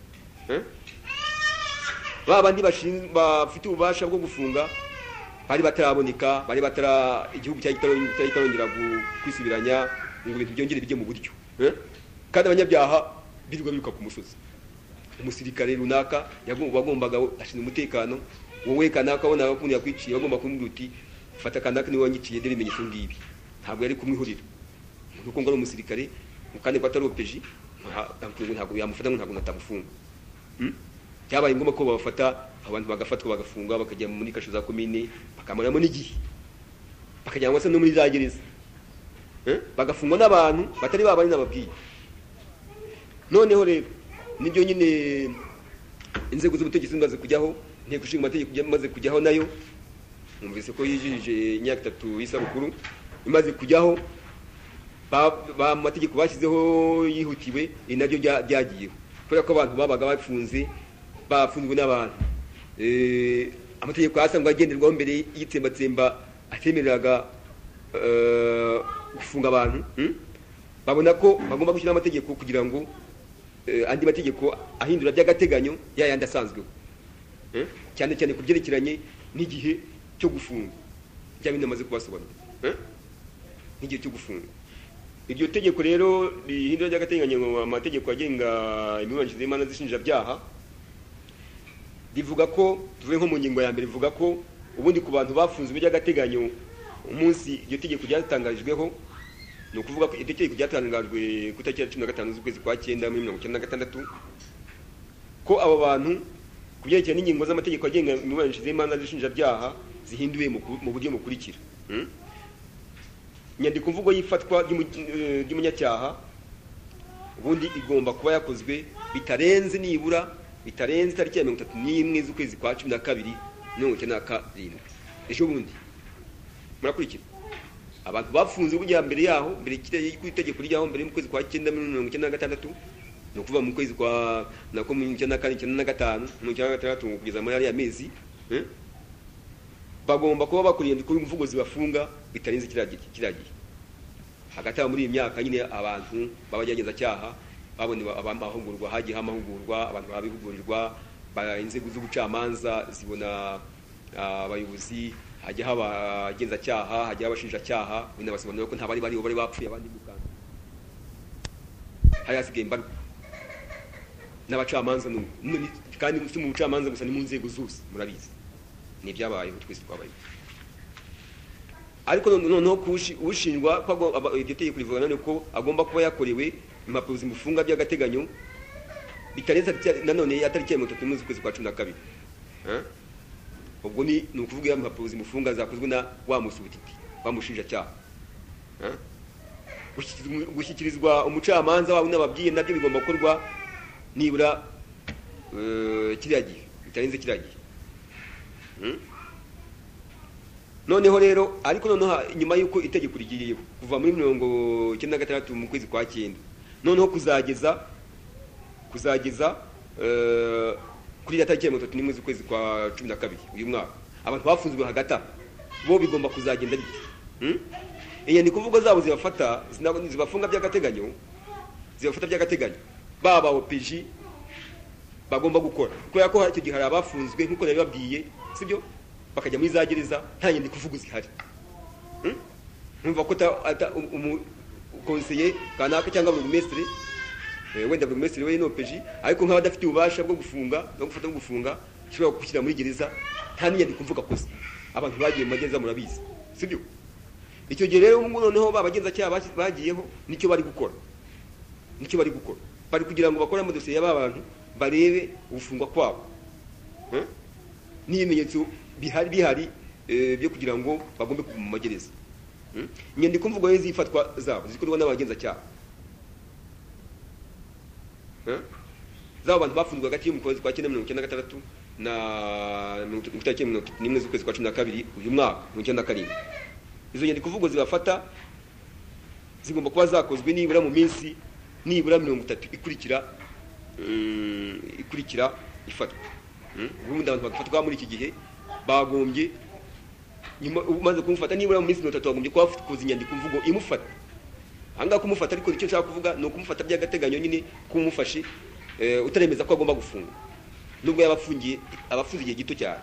ba bandi bafite ububasha bwo gufunga bari bataraboneka bari batara igihugu cyahita kwisubiranya ngo ibintu byongere bijye mu buryo kandi abanyabyaha birirwa biruka ku musozi umusirikare runaka yagombaga ashinzwe umutekano wowe kanaka abona ko yakwiciye bagomba kumubwira uti fata kanaka niwe wanyiciye dore bimenyesho ngibi ntabwo yari kumwihurira nuko ngo ari umusirikare kandi ko atari opeji ntabwo yamufata ntabwo natamufunga cyabaye ngombwa ko babafata abantu bagafatwa bagafunga bakajya muri kasho za komine bakamaramo n'igihe bakajyanwa se no muri za gereza bagafungwa n'abantu batari babari n'ababwiye noneho rero nibyo nyine inzego z'ubutegetsi zimaze kujyaho inteko ishinga amategeko imaze kujyaho nayo numvise ko yijije imyaka itatu y'isabukuru imaze kujyaho ba mategeko bashyizeho yihutiwe nabyo byagiyeho kubera ko abantu babaga bafunze bafunzwe n'abantu eh amategeko asangwa agenderwaho mbere y'itsembatsemba atemereraga gufunga abantu babona ko bagomba gushyira amategeko kugira ngo andi mategeko ahindura by'agateganyo yayandi asanzweho cyane cyane kubyerekeranye n'igihe cyo gufunga bya bindi amaze kubasobanura n'igihe cyo gufunga iryo tegeko rero rihindura by'agateganyo mu amategeko agenga imiburanishirize y'imanza z'inshinjabyaha rivuga ko tuvuye nko mu ngingo ya mbere rivuga ko ubundi ku bantu bafunzwe by'agateganyo umunsi iryo tegeko ryatangarijweho ni ukuvuga ko iryo tegeko ryatangajwe ku itariki ya cumi na gatanu z'ukwezi kwa cyenda muri mirongo icyenda na gatandatu ko abo bantu ku byerekeye n'ingingo z'amategeko agenga imiburanishirize y'imanza z'inshinjabyaha zihinduwe mu buryo bukurikira inyandiko mvugo y'ifatwa ry'umunyacyaha ubundi igomba kuba yakozwe bitarenze nibura bitarenze itariki ya mirongo itatu n'imwe z'ukwezi kwa cumi na kabiri mirongo icyenda na karindwi ejo bundi murakurikira abantu bafunze ubujya mbere yaho mbere y'itegeko ryaho mbere mu kwezi kwa cyenda mirongo icyenda na gatandatu no kuva mu kwezi kwa nako mu icyenda na kane icyenda na gatanu mu icyenda na gatandatu kugeza muri ariya mezi bagomba kuba bakuriye kuri imvugo zibafunga bitarenze kiragiye hagati muri iyi myaka nyine abantu babajyageza cyaha babone abamahugurwa hagiye hamahugurwa abantu babihugurirwa inzego z'ubucamanza zibona abayobozi hajya habagenza cyaha hajya abashinja cyaha bina basobanura ko ntabari bari bari bapfuye abandi mukanda hari asigaye mbarwa n'abacamanza kandi si mu bucamanza gusa ni mu nzego zose murabizi ni byabayeho twese twabaye ariko noneho ushinjwa ko iryo tegeko rivuga none ko agomba kuba yakorewe impapuro zimufunga by'agateganyo bitarenze nanone atariki ya mirongo itatu n'imwe z'ukwezi kwa cumi na kabiri ubwo ni ni ukuvuga impapuro zimufunga zakozwe na wa musubititi bamushinja cyaha gushyikirizwa umucamanza wabo n'ababwiye nabyo bigomba gukorwa nibura kiriya gihe bitarenze kiriya gihe noneho rero ariko noneho nyuma y'uko itegeko rigiyeho kuva muri mirongo icyenda na gatandatu mu kwezi kwa cyenda noneho kuzageza kuzageza eh, kuri ya tariki ya mirongo itatu n'imwe z'ukwezi kwa cumi na kabiri uyu mwaka abantu bafunzwe hagati aho bo bigomba kuzagenda bite hmm? inyandiko mvugo zabo zibafata zibafunga by'agateganyo zibafata by'agateganyo baba O P J bagomba gukora kubera ko icyo gihe hari abafunzwe nk'uko nabibabwiye sibyo bakajya muri za gereza nta nyandiko mvugo zihari hmm? numva ko umukonseye kanaka cyangwa burugumesitiri wenda burugumesitiri we no P J ariko nk'abadafite ububasha bwo gufunga no gufata no gufunga ushobora gushyira muri gereza nta nyandiko mvuga kosa abantu bagiye mu magereza murabizi sibyo icyo gihe rero ubu noneho babagenza cyaha bagiyeho nicyo bari gukora nicyo bari gukora bari kugira ngo bakore amadosiye y'aba bantu barebe ubufungwa kwabo hmm? n'ibimenyetso bihari bihari e, byo kugira ngo bagombe kuva mu magereza hmm? inyandiko mvugo zifatwa zabo zikorwa n'abagenza cyaha hmm? zabo abantu bafunzwe hagati y'ukwezi kwa cyenda mirongo icyenda na gatandatu na mirongo itatu n'imwe z'ukwezi kwa cumi na kabiri uyu mwaka mirongo icyenda na karindwi izo nyandiko mvugo zibafata zigomba kuba zakozwe nibura mu minsi nibura mirongo itatu ikurikira um, ikurikira ifatwa ubundi abantu bagafatwa muri iki gihe bagombye nyuma umaze kumufata nibura mu minsi mirongo itatu bagombye kuza inyandiko mvugo imufata hanga kumufata ariko icyo nshaka kuvuga no kumufata by'agateganyo nyine kumufashe uh, utaremeza ko agomba gufunga nubwo yabafungiye abafunze igihe gito cyane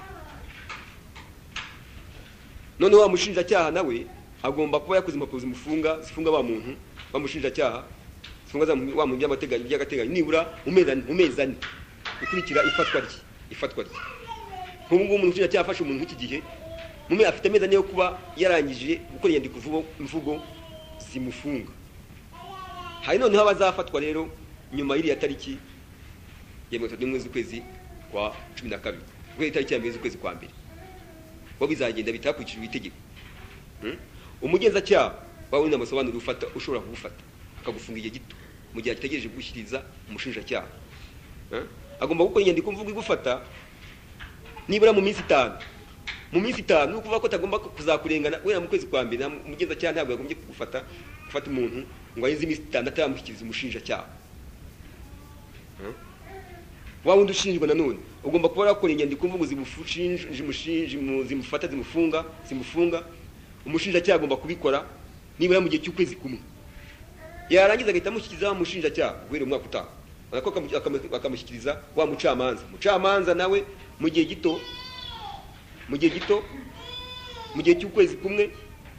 none wa mushinja cyaha nawe agomba kuba yakoze impapuro zimufunga zifunga ba muntu bamushinja cyaha zifunga za wa muntu by'amateganyo by'agateganyo nibura umezane umezane ikurikira ifatwa rye ifatwa rye nk'ubu ngubu umuntu ushinja cyaha afashe umuntu iki gihe mume afite amezane yo kuba yarangije gukora inyandiko mvugo mvugo zimufunga hari noneho abazafatwa rero nyuma y'iriya tariki ya mirongo itatu n'imwe z'ukwezi kwa cumi na kabiri ubwo itariki ya mbere z'ukwezi kwa mbere bo bizagenda bitakurikijwe itegeko hmm? umugenzacyaha bawe n'amasobanuro ufata ushobora kugufata akagufunga igihe gito mu gihe agitegereje gushyikiriza umushinjacyaha hmm? agomba gukora inyandiko mvugo igufata nibura mu minsi itanu mu minsi itanu no kuvuga ko tagomba kuzakurengana wera mu kwezi kwa mbere umugenzacyaha ntabwo yagombye kugufata gufata umuntu ngo ayize iminsi itanu atamushyikiriza umushinjacyaha hmm? wa wundi ushinjwa nanone ugomba kuba yakora inyandiko mvugo zimufushinje zimufata zimufunga zimufunga umushinjacyaha agomba kubikora nibura mu gihe cy'ukwezi kumwe yarangiza agahita amushyikiriza umushinjacyaha guhera umwaka utaha ariko akamushyikiriza wa mucamanza mucamanza nawe mu gihe gito mu gihe gito mu gihe cy'ukwezi kumwe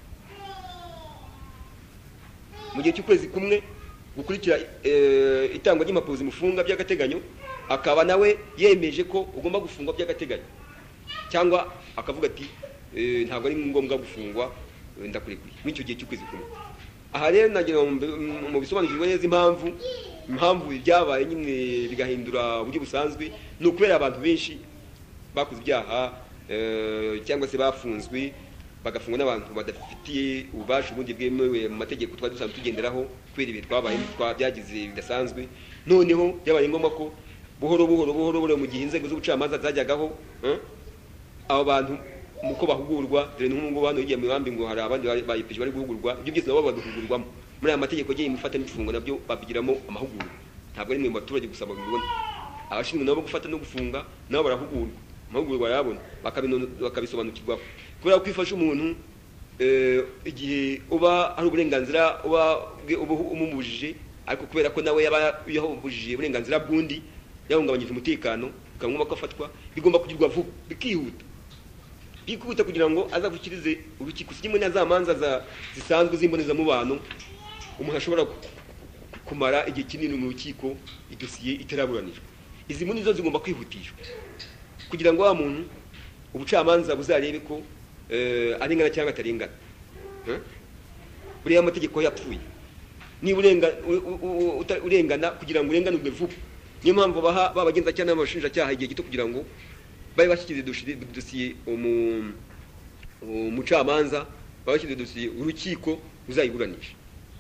mu gihe cy'ukwezi kumwe gukurikira itangwa ry'impapuro zimufunga by'agateganyo akaba nawe yemeje ko ugomba gufungwa by'agateganyo cyangwa akavuga ati ntabwo ari ngombwa gufungwa ndakurekuye muri icyo gihe cy'ukwezi kumwe aha rero nagira mu bisobanukirwa neza impamvu impamvu byabaye nyine bigahindura uburyo busanzwe ni ukubera abantu benshi bakoze ibyaha cyangwa se bafunzwe bagafungwa n'abantu badafitiye ububasha ubundi bwemewe mu mategeko twari dusanzwe tugenderaho kubera ibihe twabaye byagize bidasanzwe noneho byabaye ngombwa ko buhoro buhoro buhoro buhoro mu gihe inzego z'ubucamanza zajyagaho abo bantu muko bahugurwa dore n'ubu bano yigiye mu bambi ngo hari abandi bayipije bari guhugurwa ibyo byose nabo baduhugurwamo muri aya mategeko agiye imufata n'ifungo nabyo babigiramo amahugurwa ntabwo ari mwe mu baturage gusa babibona abashinzwe nabo gufata no gufunga nabo barahugurwa amahugurwa barabona bakabisobanukirwaho kubera ko ifasha umuntu igihe uba hari uburenganzira uba umumubujije ariko kubera ko nawe yaba yahubujije uburenganzira bw'undi yahungabanyije umutekano bikamwuma ko afatwa bigomba kugirwa vuba bikihuta bikuta kugira ngo azavukirize urukiko kimwe na za manza zisanzwe z'imbonezamubano umuntu ashobora kumara igihe kinini mu rukiko idosiye itaraburanishwa izi mboni zo zigomba kwihutishwa kugira ngo wa muntu ubucamanza buzarebe ko arengana cyangwa atarengana buriya amategeko yapfuye niba urengana kugira ngo urenganurwe vuba niyo mpamvu baha babagenza cyane n'abashinjacyaha igihe gito kugira ngo babe bashyikirize dosiye umucamanza babashyize dosiye urukiko ruzayiburanisha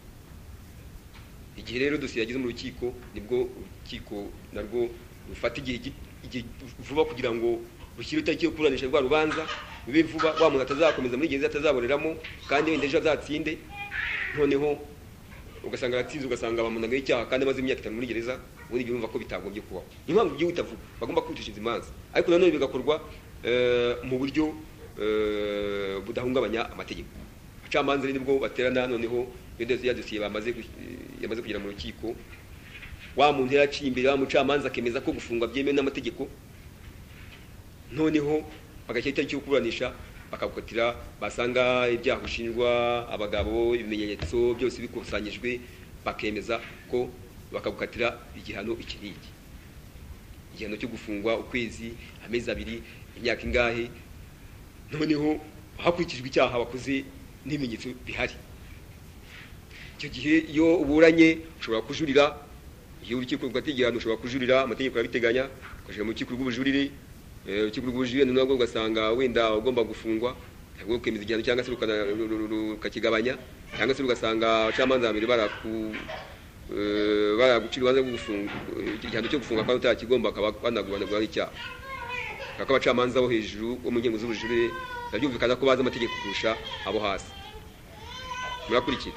igihe rero dosiye yageze mu rukiko nibwo urukiko narwo rufata igihe vuba kugira ngo rushyire itariki yo kuburanisha rwa rubanza bibe vuba wa muntu atazakomeza muri gereza atazaboreramo kandi wenda ejo azatsinde noneho ugasanga aratsinze ugasanga bamunagaye icyaha kandi amaze imyaka itanu muri gereza ubundi ibyo bumva ko bitagombye kubaho. Impamvu igihugu itavuga bagomba kwicishiza imanza ariko nanone bigakorwa mu buryo budahungabanya amategeko. Abacamanza nibwo baterana noneho iyo dosiye bamaze yamaze kugera mu rukiko wa muntu yaciye imbere wa mucamanza akemeza ko gufungwa byemewe n'amategeko, noneho bagashyira itariki yo kuburanisha bakagukatira, basanga ibyaha ushinjwa abagabo ibimenyetso byose bikusanyijwe bakemeza ko bakagukatira igihano iki n'iki, igihano cyo gufungwa ukwezi, amezi abiri, imyaka ingahe, noneho hakurikijwe icyaha bakoze n'ibimenyetso bihari. Icyo gihe iyo uburanye ushobora kujurira, iyo urukiko rwategekanye ushobora kujurira, amategeko arabiteganya, ukajya mu rukiko rw'ubujurire, urukiko rw'ubujurire nabwo ugasanga wenda ugomba gufungwa, ntabwo ukemeza igihano cyangwa se ukakigabanya, cyangwa se ugasanga abacamanza babiri baraku baragucira urubanza rwo gufunga, igihano cyo gufunga kandi utakigomba akaba banagurana icyaha. Kuko abacamanza bo hejuru bo mu ngingo z'ubujurire ndabyumvikana ko bazi amategeko kurusha abo hasi. Murakurikira.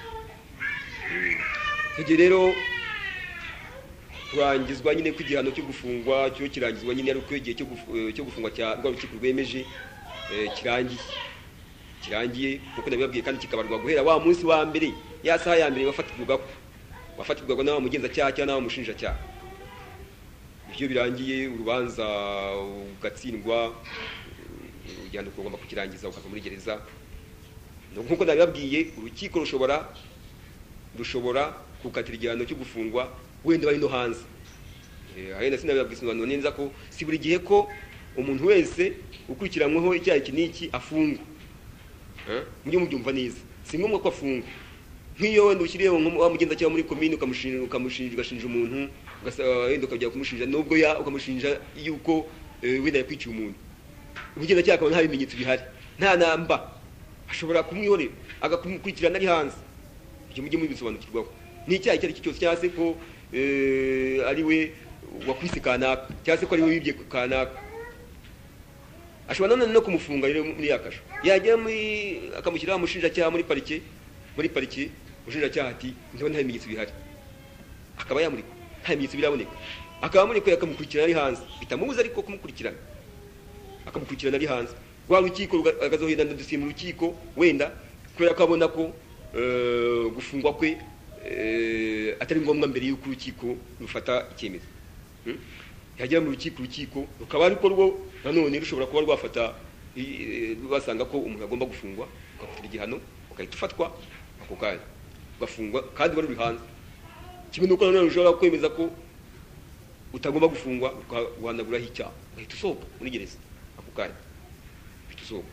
Icyo rero kurangizwa nyine kw'igihano cyo gufungwa cyo kirangizwa nyine ari uko igihe cyo gufungwa cya rwa rukiko rwemeje kirangiye kirangiye kuko nabibabwiye kandi kikabarwa guhera wa munsi wa mbere ya saha ya mbere bafatirwa bafatirwa n'aba mugenzacyaha cyangwa n'aba mushinjacyaha. Ibyo birangiye urubanza ugatsindwa, ugenda ugomba kukirangiza ukava muri gereza. Nkuko nabibabwiye urukiko rushobora rushobora kukatira igihano cyo gufungwa wenda bari no hanze. Eh ahena sinabibabwisobanura neza ko si buri gihe ko umuntu wese ukurikiranyweho icyaha iki niki afungwa. Eh mujye mubyumva neza. Si ngombwa ko afungwa. Nk'iyo wenda ushyiriye wa mugenza cyangwa muri commune ukamushinja ukamushinja ugashinja umuntu wenda ukajya kumushinja nubwo ya ukamushinja yuko wenda yakwiciye umuntu. Umugenza cyangwa akaba nta bimenyetso bihari, nta namba, ashobora kumwihorera agakurikirana ari hanze. Ibyo mujye mubisobanukirwaho. Ni icyaha icyo ari cyo cyose cyangwa se ko ari we wakwise kanaka cyangwa se ko ari we wibye kanaka, ashobora none no kumufunga rero muri yakasho. Yajya muri akamushyira amushinjacyaha muri parike muri parike ushinjacyaha ati ndabona nta bimenyetso bihari, akaba yamurika nta bimenyetso biraboneka, akaba muri ko yakamukurikirana ari hanze, bitamubuza ariko kumukurikirana akamukurikirana ari hanze. Rwa rukiko agazohenda ndadosiye mu rukiko wenda kubera ko abona ko gufungwa kwe atari ngombwa mbere y'uko urukiko rufata icyemezo. Yagera mu rukiko urukiko rukaba ariko rwo nanone rushobora kuba rwafata basanga ko umuntu agomba gufungwa ukafatira igihano ukahita ufatwa ako kanya ugafungwa kandi bari hanze. Kimwe nuko nanone ushobora kwemeza ko utagomba gufungwa ukahanaguraho icyaha ugahita usohoka muri gereza ako kanya ugahita usohoka.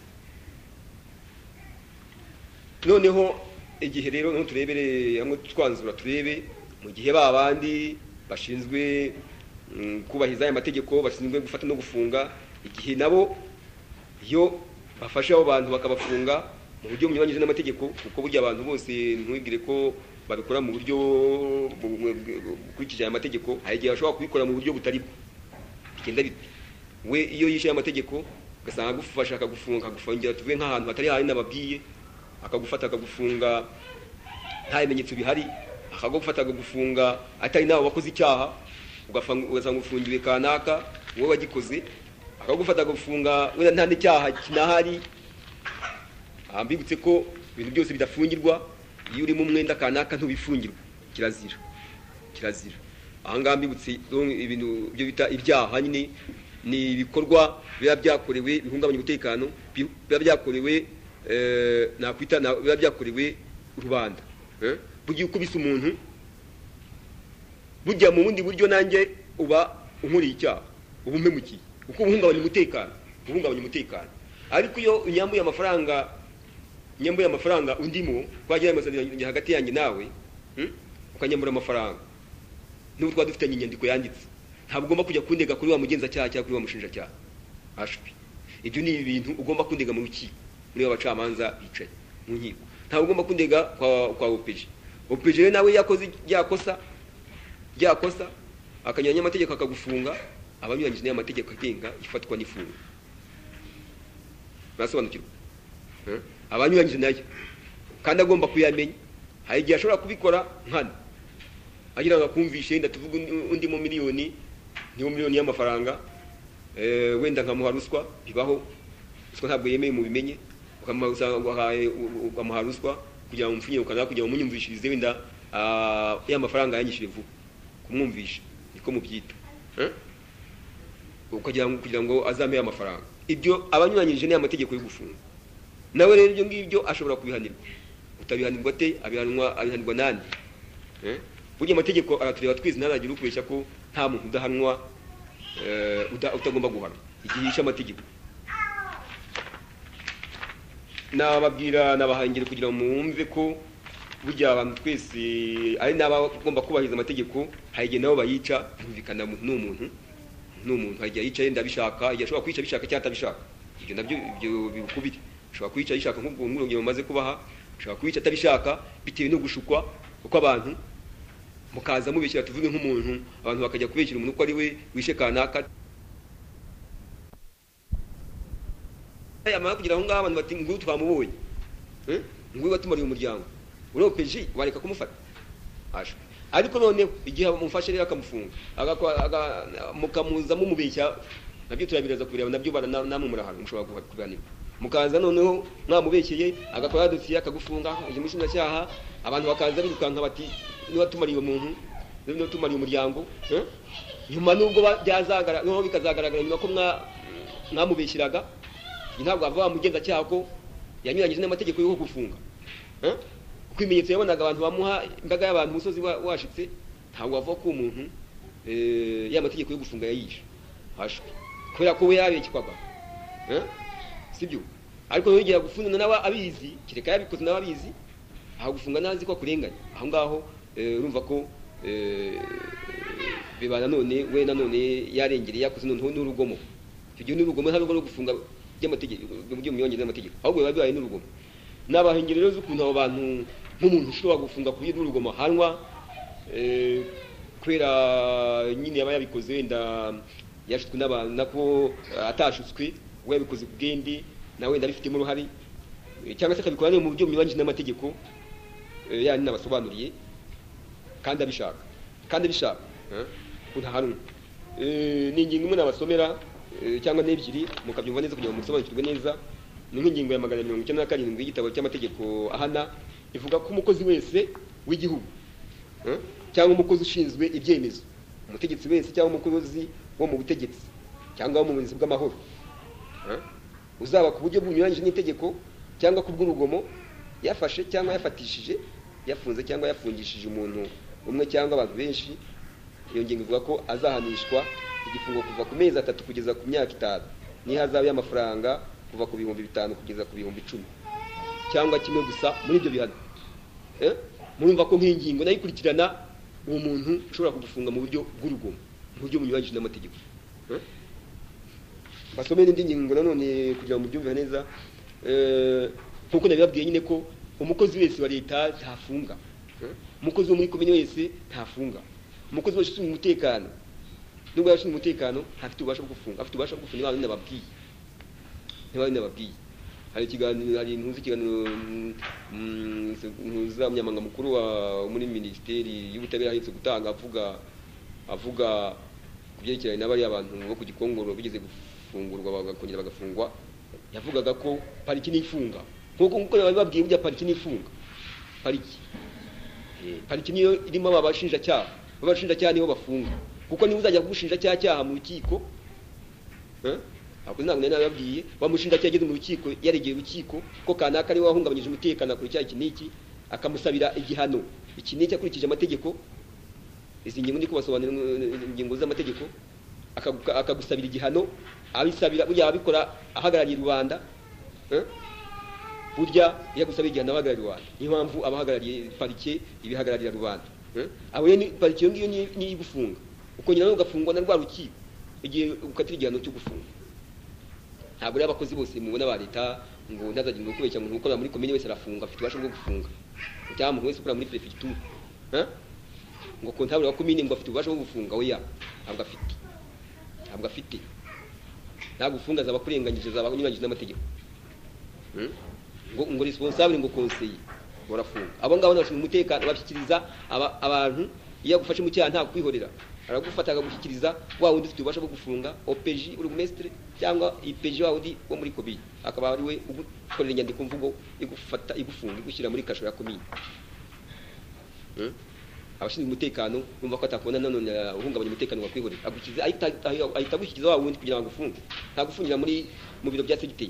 Noneho igihe rero no turebere hamwe twanzura turebe mu gihe babandi bashinzwe kubahiza aya mategeko bashinzwe gufata no gufunga, igihe nabo iyo bafashe abo bantu bakabafunga mu buryo bunyuranyije n'amategeko, kuko burya abantu bose ntwigire ko babikora mu buryo bukurikije aya mategeko, hari igihe bashobora kubikora mu buryo butari bwo bigenda bite. We iyo yishe aya mategeko ugasanga agufasha akagufunga akagufungira tuvuye nk'ahantu hatari hari nababwiye, akagufata akagufunga nta bimenyetso bihari, akagufata akagufunga atari nawe wakoze icyaha, ugasanga ufungiwe kanaka wowe wagikoze, akagufata akagufunga wenda nta n'icyaha kinahari. Ambibutse ko ibintu byose bidafungirwa, iyo uri mu mwenda kanaka ntubifungirwa, kirazira kirazira. Aha ngaha mbibutse ibintu byo bita ibyaha nyine ni ibikorwa biba byakorewe bihungabanya umutekano, biba byakorewe eh nakwita biba byakorewe rubanda. Eh bugiye ukubise umuntu bujya mu bundi buryo nanjye uba unkuriye icyaha uba umpemukiye uko uhungabanya umutekano uhungabanya umutekano. Ariko iyo unyambuye amafaranga nyambuye amafaranga undimo kwagira amasezerano hagati yanjye nawe ukanyambura amafaranga n'ubwo twa dufitanye inyandiko yanditse, ntabwo ugomba kujya kundega kuri wa mugenza cyaha cyangwa kuri wa mushinja cyaha ashwi. Ibyo ni ibintu ugomba kundega mu rukiko muri abacamanza bicaye mu nkiko, ntabwo ugomba kundega kwa kwa opeje opeje nawe yakoze yakosa yakosa akanyanya amategeko akagufunga, abanyuranyije n'amategeko agenga ifatwa n'ifunga. Nasobanukirwa abanyuranyije nayo kandi agomba kuyamenya hari igihe ashobora kubikora nkana agira ngo akumvishe nda tuvuga undi mu miliyoni ni mu miliyoni y'amafaranga eh wenda nkamuha ruswa bibaho ruswa ntabwo yemeye mu bimenye ukamuha usanga uhaye ukamuha ruswa kugira ngo umfinye ukana kugira ngo munyumvishirize wenda ya mafaranga yanyishije vuba kumwumvisha niko mubyita eh ukagira ngo kugira ngo azampe amafaranga ibyo abanyuranyije ni amategeko yo gufunga nawe rero ibyo ngibyo ashobora kubihanirwa utabihanirwa te abihanwa abihanirwa nani eh burya amategeko aratureba twize ntaragira ukubeshya ko nta muntu udahanwa eh utagomba guhana igihe yisha amategeko nababwira nabahangire kugira ngo mwumve ko burya abantu twese ari n'abagomba kubahiriza amategeko hayigiye nabo bayica bumvikana n'umuntu n'umuntu hagiye yica yenda bishaka yashobora kwica bishaka cyangwa atabishaka ibyo nabyo ibyo bikubiri ushobora kwica yishaka nk'ubwo ngurongeye bamaze kubaha ushobora kwica atabishaka bitewe no gushukwa uko abantu mukaza mubishyira tuvuge nk'umuntu abantu bakajya kubeshyira umuntu ko ari we wishe kanaka yamara kugira aho ngaho abantu bati nguyu twamubonye eh nguyu batumariye umuryango uropeje wareka kumufata asho ariko none igihe mufashe rero akamufunga agakwa mukamuza mumubeshya nabyo turabiraza kubireba nabyo bara namwe murahana mushobora kuganira mukaza noneho mwamubekeye agakora dosiye akagufunga ije mushinga cyaha abantu bakaza birukanka bati niba tumariye umuntu niba tumariye umuryango eh nyuma nubwo byazagara no bikazagaragara nyuma ko mwamubeshyiraga ntabwo ava mugenza cyaha ko yanyuranyije n'amategeko yo gufunga eh kwimenyetso yabonaga abantu bamuha imbaga y'abantu musozi washitse ntabwo ava ko umuntu eh ya mategeko yo gufunga yayisha hashwe kubera ko we yabekikwaga eh sibyo ariko yongera gufunga nawe abizi kireka yabikoze nawe abizi aho gufunga nazi ko kurenganya aho ngaho urumva ko bibana none we nanone yarengereye yakoze none n'urugomo icyo n'urugomo ntabwo no gufunga by'amategeko byo myongere n'amategeko ahubwo biba bibaye n'urugomo n'abahengere rero z'ukuntu abo bantu nk'umuntu ushobora gufunga kuri n'urugomo hanwa kwera nyine yaba yabikoze wenda yashutswe n'abantu nako atashutswe we yabikoze kugendi nawe wenda bifitemo uruhari cyangwa se akabikora mu buryo myongere n'amategeko yani nabasobanuriye kandi abishaka kandi abishaka kunta hanwe n'ingingo imwe nabasomera cyangwa n'ebyiri mukabyumva neza kugira ngo musobanukirwe neza ni nk'ingingo ya magana mirongo icyenda na karindwi y'igitabo cy'amategeko ahana ivuga ko umukozi wese w'igihugu cyangwa umukozi ushinzwe ibyemezo umutegetsi wese cyangwa umukozi wo mu butegetsi cyangwa wo mu buyobozi bw'amahoro uzaba ku buryo bunyuranyije n'itegeko cyangwa ku bw'urugomo yafashe cyangwa yafatishije yafunze cyangwa yafungishije umuntu umwe cyangwa abantu benshi iyo ngingo ivuga ko azahanishwa igifungo kuva ku mezi atatu kugeza ku myaka itanu n'ihazabu y'amafaranga kuva ku bihumbi bitanu kugeza ku bihumbi icumi cyangwa kimwe gusa muri ibyo bihano eh murumva ko nk'ingingo nayikurikirana uwo muntu ushobora kugufunga mu buryo bw'urugomo mu buryo bunyuranyije n'amategeko eh basome n'indi ngingo nanone kugira ngo mubyumve neza eh nkuko nabibabwiye nyine ko umukozi wese wa leta ntafunga umukozi wo muri komine wese ntafunga umukozi wese ushinzwe umutekano nubwo yashinzwe umutekano afite ubasha bwo gufunga afite ubasha bwo gufunga abantu nababwiye n'abandi nababwiye hari ikiganiro hari intuzi ikiganiro ntuza umunyamanga mukuru wa muri ministeri y'ubutabera ahitse gutanga avuga avuga kubyerekeranye n'abari abantu bo ku Gikongoro bigeze gufungurwa bagakongera bagafungwa yavugaga ko pariki nifunga nkuko nkuko bababwiye burya pariki nifunga pariki eh pariki niyo irimo abashinja cyaha abashinja cyaha niho bafunga kuko niba uzajya kugushinja cyaha cyaha mu rukiko eh ako ntabwo nari nababwiye bamushinja cyageze mu rukiko yaregeye urukiko ko kanaka ari wahungabanyije umutekano kuri cyaha kiniki akamusabira igihano iki niki akurikije amategeko izi ngingo ndi kubasobanurira ingingo z'amategeko akagusabira igihano abisabira burya abikora ahagarariye Rwanda eh burya yagusabira igihano ahagarariye Rwanda niyo mpamvu abahagarariye parike ibihagararira Rwanda eh abo ni parike yo ngiyo ni gufunga uko nyina ugafungwa na rwa rukiko igihe ukatira igihano cyo gufunga ntabwo rero abakozi bose mubona ba leta ngo ntazagirwe kubeshya umuntu ukora muri komine wese arafunga afite ubasha bwo gufunga cyangwa umuntu wese ukora muri prefecture eh ngo kontabule wa komine ngo afite ubasha bwo gufunga oya ntabwo afite ntabwo afite ntabwo ufunga zaba kurenganyije zaba kunyuranyije n'amategeko ngo ngo responsable ngo conseiller barafunga. Abo ngabo n'abashinzwe umutekano babishyikiriza abantu iyo agufashe mu cyaha nta kwihorera, aragufata akagushyikiriza wa wundi ufite ububasha bwo gufunga O P J urugumestre cyangwa I P J wa wundi wo muri komine, akaba ari we ugukorera inyandiko mvugo igufata igufungura igushyira muri kasho ya komine. hmm? Abashinzwe umutekano numva ko atakubona nanone uhungabanya umutekano wa kwihorera, agukiza ahita agushyikiriza wa wundi kugira ngo agufunge, nta gufungira muri mu biro bya segiteri.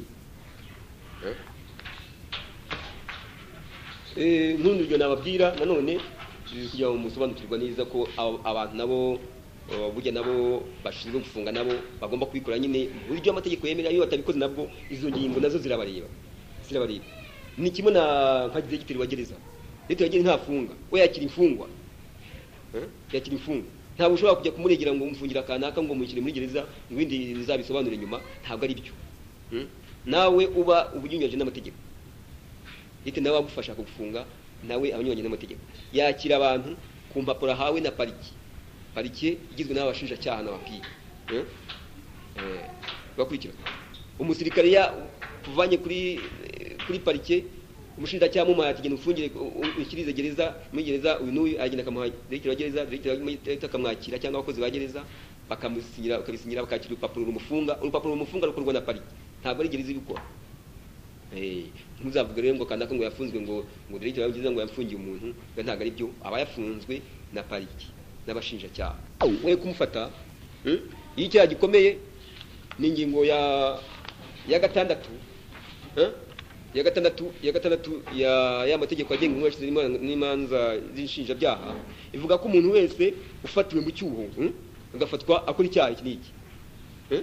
eh ntundu ryo nababwira nanone kugira ngo musobanukirwa neza ko abantu nabo burya nabo bashinzwe gufunga nabo bagomba kubikora nyine buryo amategeko yemera, iyo batabikoze nabwo izo ngingo nazo zirabareba zirabareba. Ni kimwe na nkagize giteri wagereza leta yagiye ntafunga we yakira imfungwa, eh yakira imfungwa ntabwo ushobora kujya kumuregera ngo umfungira kanaka ngo mukire muri gereza ibindi bizabisobanura nyuma, ntabwo ari byo. Nawe uba ubunyuranye n'amategeko, leta nawe agufasha kugufunga nawe abanyuranye n'amategeko, yakira abantu ku mpapuro hawe na pariki parike igizwe n'abashinja cyaha n'ababwiye. eh eh bakurikira umusirikare ya kuvanye kuri kuri parike, umushinja cyaha mu mayati genda ufungire ukirize gereza muri gereza uyu n'uyu agenda akamuha direkteri wa gereza, direkteri akamwakira cyangwa abakozi ba gereza bakamusinyira bakabisinyira bakakira urupapuro rumufunga. Urupapuro rumufunga rukorwa na pariki, ntabwo ari gereza ibikora. eh muzavuga rero ngo kanaka ngo yafunzwe ngo ngo direkteri wa gereza ngo yafungiye umuntu, ntabwo ari byo, aba yafunzwe na pariki n'abashinja cyaha. we kumufata hmm? Iyo icyaha gikomeye ni ingingo ya ya gatandatu eh ya gatandatu ya gatandatu ya ya mategeko agenga umwashize n'imanza z'inshinja byaha, ivuga ko umuntu wese ufatiwe mu cyuho hmm? agafatwa akora icyaha iki niki eh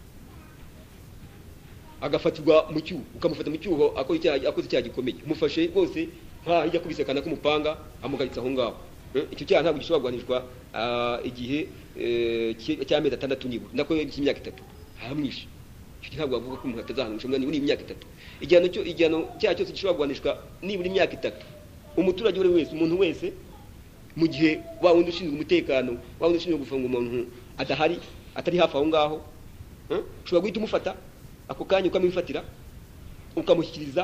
agafatirwa mu cyuho, ukamufata mu cyuho akora icyaha akoze icyaha gikomeye, umufashe rwose nka hijya kubisekana kumupanga amugaritsa aho ngaho. Icyo cyaha ntabwo gishobora guhanishwa igihe cy'amezi atandatu nibura nako cy'imyaka itatu hamwishe. Icyo ntabwo bavuga ko umuntu atazahanishwa nibura imyaka itatu. Igihano cyo igihano cyaha cyose gishobora guhanishwa nibura imyaka itatu. Umuturage uri wese umuntu wese mu gihe wa wundi ushinzwe umutekano wa wundi ushinzwe gufunga umuntu adahari atari hafi aho ngaho, ushobora guhita umufata ako kanya ukamwifatira ukamushyikiriza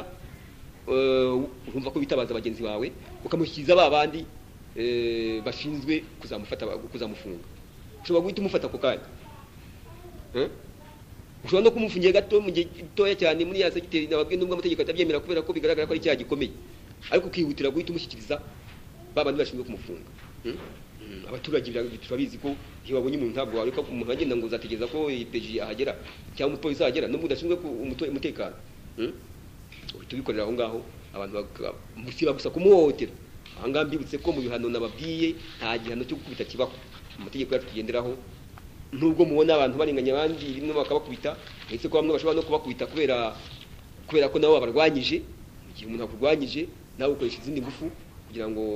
urumva ko bitabaza bagenzi bawe, ukamushyikiriza ba bandi eh bashinzwe kuzamufata kuzamufunga. Ushobora guhita umufata ako kanya, eh ushobora no kumufungiye gato mu gihe gitoya cyane muri ya segiteri nababwiye nubwo amategeko atabyemera kubera ko bigaragara ko ari cyaha gikomeye, ariko kwihutira guhita umushyikiriza babandi bashinzwe kumufunga. Abaturage turabizi ko iyo babonye umuntu ntabwo wareka umuntu agenda ngo uzategeza ko I P J ahagera cyangwa umupolisi ahagera nubwo udashinzwe umutekano. Tubikorera aho ngaho abantu musiba gusa kumuhotera. Ahanga mbibutse ko mu bihano nababwiye nta gihano cyo gukubita kibaho amategeko yacu tugenderaho, nubwo mubona abantu barenganya abandi rimwe bakabakubita, ndetse ko bamwe bashobora no kubakubita kubera kubera ko nabo babarwanyije. Mu gihe umuntu akurwanyije nawe ukoresha izindi ngufu kugira ngo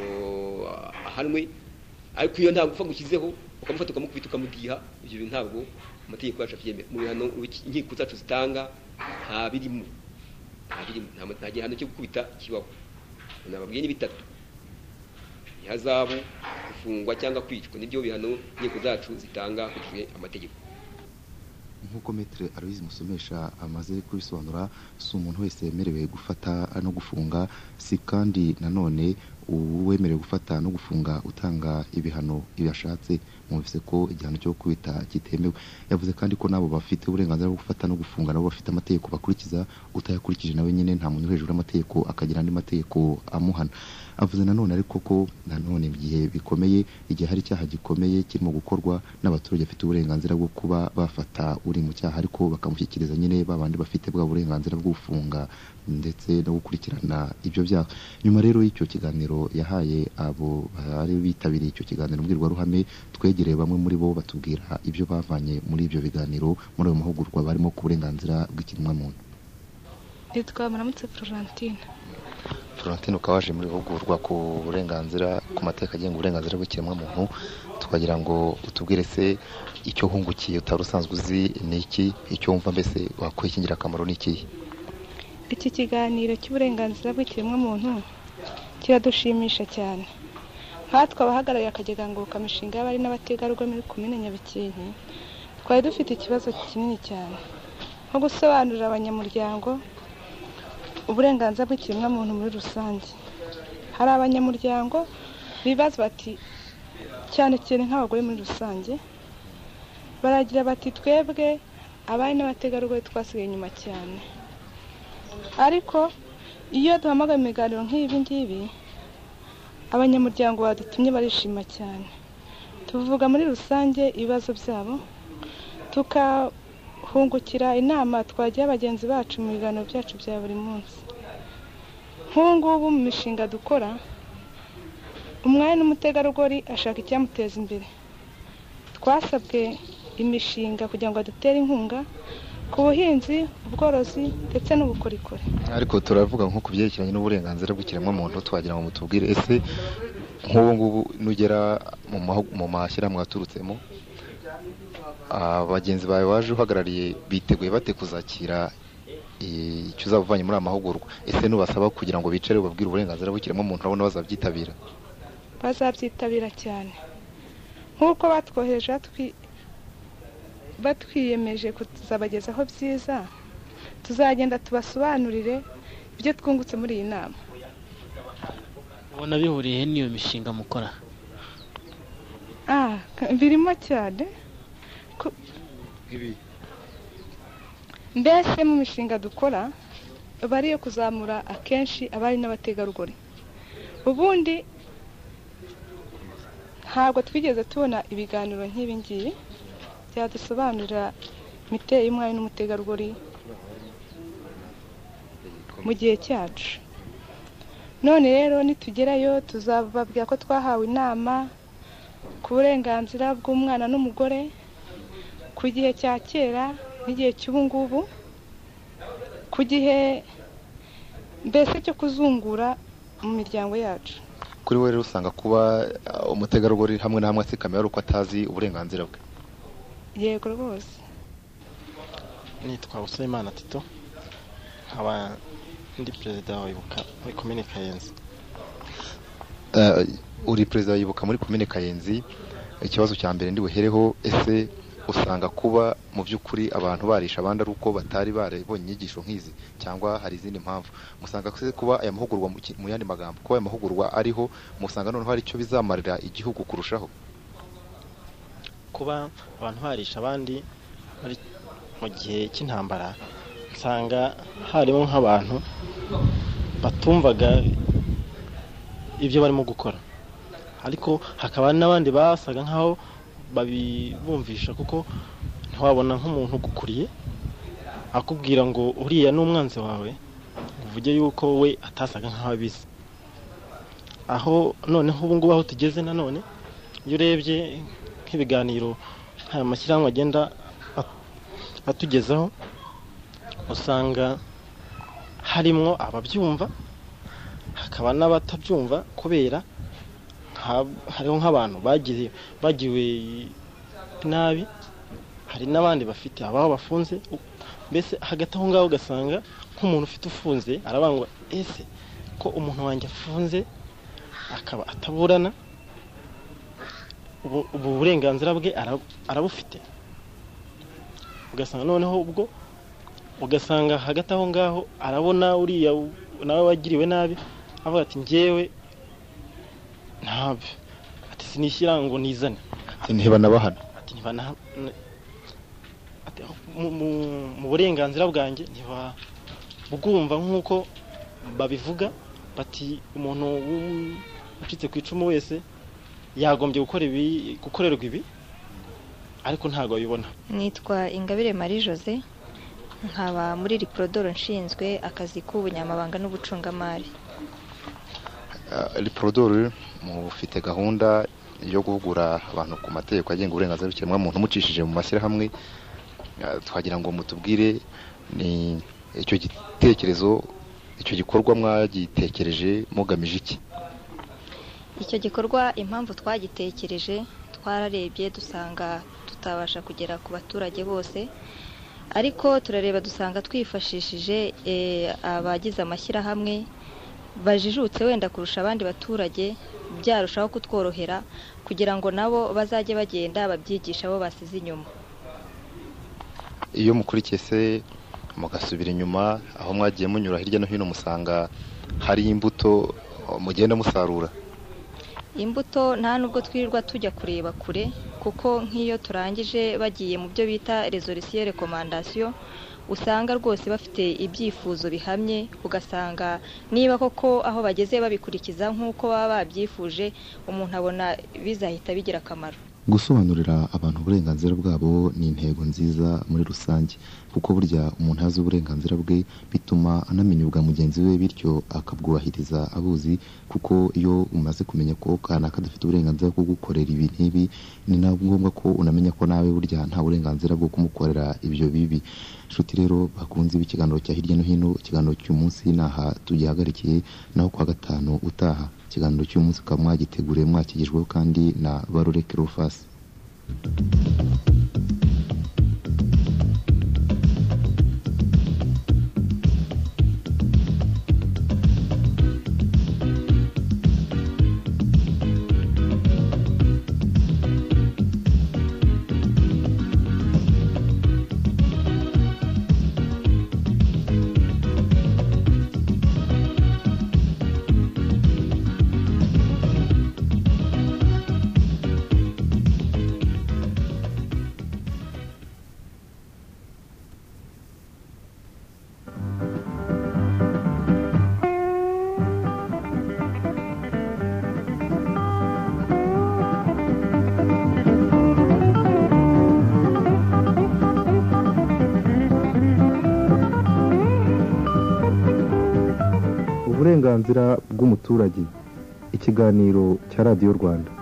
ahanwe, ariko iyo nta gupfa gukizeho ukamufata ukamukubita ukamudiha, ibyo ntabwo amategeko yacu abyemera. Mu bihano inkiko zacu zitanga nta birimo nta birimo nta gihano cyo gukubita kibaho. Nababwiye ni bitatu: ihazabu, gufungwa cyangwa kwicwa, nibyo bihano inkiko zacu zitanga kujwe amategeko. Nkuko Maître Aloys Musomesha amaze kubisobanura, si umuntu wese yemerewe gufata no gufunga, si kandi nanone uwemerewe gufata no gufunga utanga ibihano ibashatse. Muvise ko igihano cyo kwita kitemewe. Yavuze kandi ko nabo bafite uburenganzira bwo gufata no gufunga nabo bafite amategeko bakurikiza, utayakurikije nawe nyine nta muntu hejuru amategeko akagira andi mategeko amuhana. Avuze nanone ariko ko nanone bigihe bikomeye, igihe hari cyaha gikomeye kirimo gukorwa, n'abaturage bafite uburenganzira bwo kuba bafata uri mu cyaha ariko bakamushyikiriza nyine babandi bafite bwa burenganzira bwo gufunga ndetse no gukurikirana ibyo byaha. Nyuma rero y'icyo kiganiro yahaye abo bari bitabiriye icyo kiganiro mbwirwaruhame, twegereye bamwe muri bo batubwira ibyo bavanye muri ibyo biganiro muri ayo mahugurwa barimo ku burenganzira bw'ikiremwamuntu. Nitwa Muramutse Florentine. Florentine, ukawaje muri hugurwa ku burenganzira ku mateka agenga uburenganzira bw'ikiremwamuntu, tukagira ngo utubwire se icyo hungukiye utari usanzwe uzi niki, icyo wumva mbese wakwikingira akamaro niki? Iki kiganiro cy'uburenganzira bw'ikiremwamuntu kiradushimisha cyane. Nkatwe abahagarariye akagega ngo kamishinga y'abari n'abategarugori muri komine Nyabikingi, twari dufite ikibazo kinini cyane nko gusobanurira abanyamuryango uburenganzira bw'ikiremwamuntu muri rusange. hari abanyamuryango bibaza bati cyane cyane nk'abagore muri rusange baragira bati twebwe abari n'abategarugori twasigaye inyuma cyane, ariko iyo duhamagaye ibiganiro nk'ibi ngibi abanyamuryango badutumye barishima cyane, tuvuga muri rusange ibibazo byabo tukahungukira inama twagiye abagenzi bacu mu biganiro byacu bya buri munsi. Nk'ubu ngubu mu mishinga dukora umwari n'umutegarugori ashaka icyamuteza imbere, twasabwe imishinga kugira ngo adutere inkunga ku buhinzi, ubworozi ndetse n'ubukorikori. Ariko turavuga nko ku byerekeranye n'uburenganzira bw'ikiremwamuntu, twagira ngo mutubwire ese nk'ubu ngubu nugera mu mashyirahamwe waturutsemo, abagenzi bawe waje uhagarariye biteguye bate kuzakira icyo uzaba uvanye muri aya mahugurwa? Ese nubasaba kugira ngo bicare babwire uburenganzira bw'ikiremwamuntu urabona bazabyitabira? Bazabyitabira cyane, nk'uko batwohereje batwiyemeje kuzabagezaho byiza, tuzagenda tubasobanurire ibyo twungutse muri iyi nama. Ubona bihuriye n'iyo mishinga mukora? Ah, birimo cyane. Mbese mu mishinga dukora bari yo kuzamura akenshi abari n'abategarugori. Ubundi ntabwo twigeze tubona ibiganiro nk'ibi ngibi byadusobanurira imiterere y'umwari n'umutegarugori mu gihe cyacu. None rero nitugerayo tuzababwira ko twahawe inama ku burenganzira bw'umwana n'umugore ku gihe cya kera n'igihe cy'ubu ngubu, ku gihe mbese cyo kuzungura mu miryango yacu. Kuri we rero usanga kuba umutegarugori hamwe na hamwe atsikamiye ari uko atazi uburenganzira bwe? Yego rwose. Nitwa Usayimana Tito, nkaba ndi perezida wa Ibuka muri komine Kayenzi. Uh, uri perezida wa Ibuka muri komine Kayenzi, ikibazo cya mbere ndi buhereho, ese usanga kuba mu by'ukuri abantu barisha abandi ari uko batari barabonye inyigisho nk'izi cyangwa hari izindi mpamvu? Musanga kuba aya mahugurwa mu yandi magambo, kuba aya mahugurwa ariho musanga noneho hari icyo bizamarira igihugu kurushaho? Kuba abantu barisha abandi mu gihe cy'intambara, nsanga harimo nk'abantu batumvaga ibyo barimo gukora, ariko hakaba n'abandi basaga nkaho babibumvisha, kuko ntiwabona nk'umuntu ugukuriye akubwira ngo uriya n'umwanzi wawe, uvuge yuko we atasaga nkaho abizi. Aho noneho ubu ngubu aho tugeze nanone, iyo urebye nk'ibiganiro aya mashyirahamwe agenda atugezaho, usanga harimo ababyumva hakaba n'abatabyumva, kubera hariho nk'abantu bagiye bagiwe nabi, hari n'abandi bafite abaho bafunze. Mbese hagati aho ngaho ugasanga nk'umuntu ufite ufunze arabangwa, ese ko umuntu wanjye afunze akaba ataburana, ubu burenganzira bwe arabufite? Ugasanga noneho ubwo ugasanga hagati aho ngaho arabona uriya nawe wagiriwe nabi, avuga ati njyewe ntabwo, ati sinishyira ngo nizane, ati ntibanabahana, ati ntibana mu burenganzira bwanjye ntibabwumva nk'uko babivuga, bati umuntu ucitse ku icumu wese yagombye gukora ibi, gukorerwa ibi, ariko ntabwo babibona. Nitwa Ingabire Marie Jose, nkaba muri Riprodoro nshinzwe akazi k'ubunyamabanga n'ubucungamari. Riprodoro mufite gahunda yo guhugura abantu ku mategeko agenga uburenganzira bw'ikiremwamuntu mucishije mu mashyirahamwe. Twagira ngo mutubwire ni icyo gitekerezo, icyo gikorwa mwagitekereje mugamije iki? Icyo gikorwa impamvu twagitekereje, twararebye dusanga tutabasha kugera ku baturage bose, ariko turareba dusanga twifashishije abagize amashyirahamwe bajijutse wenda kurusha abandi baturage, byarushaho kutworohera kugira ngo nabo bazajye bagenda babyigisha abo basize inyuma. Iyo mukurikiye se mugasubira inyuma aho mwagiye munyura hirya no hino, musanga hari imbuto mugenda musarura? Imbuto nta nubwo twirirwa tujya kureba kure kuko nk'iyo turangije bagiye mu byo bita resolution recommandation usanga rwose bafite ibyifuzo bihamye, ugasanga niba koko aho bageze babikurikiza nk'uko baba babyifuje, umuntu abona bizahita bigira akamaro. Gusobanurira abantu uburenganzira bwabo ni intego nziza muri rusange, kuko burya umuntu azi uburenganzira bwe bituma anamenya ubwa mugenzi we, bityo akabwubahiriza abuzi, kuko iyo umaze kumenya ko kanaka adafite uburenganzira bwo gukorera ibi n'ibi, ni na ngombwa ko unamenya ko nawe burya nta burenganzira bwo kumukorera ibyo bibi. Nshuti rero bakunze ikiganiro cya hirya no hino, ikiganiro cy'umunsi naha tugihagarikiye, naho kwa gatanu utaha ikiganiro cy'umunsi ukaba mwagiteguriye mwakigijweho kandi na Barore Cleophas. Uburenganzira bw'umuturage, ikiganiro cya Radio Rwanda.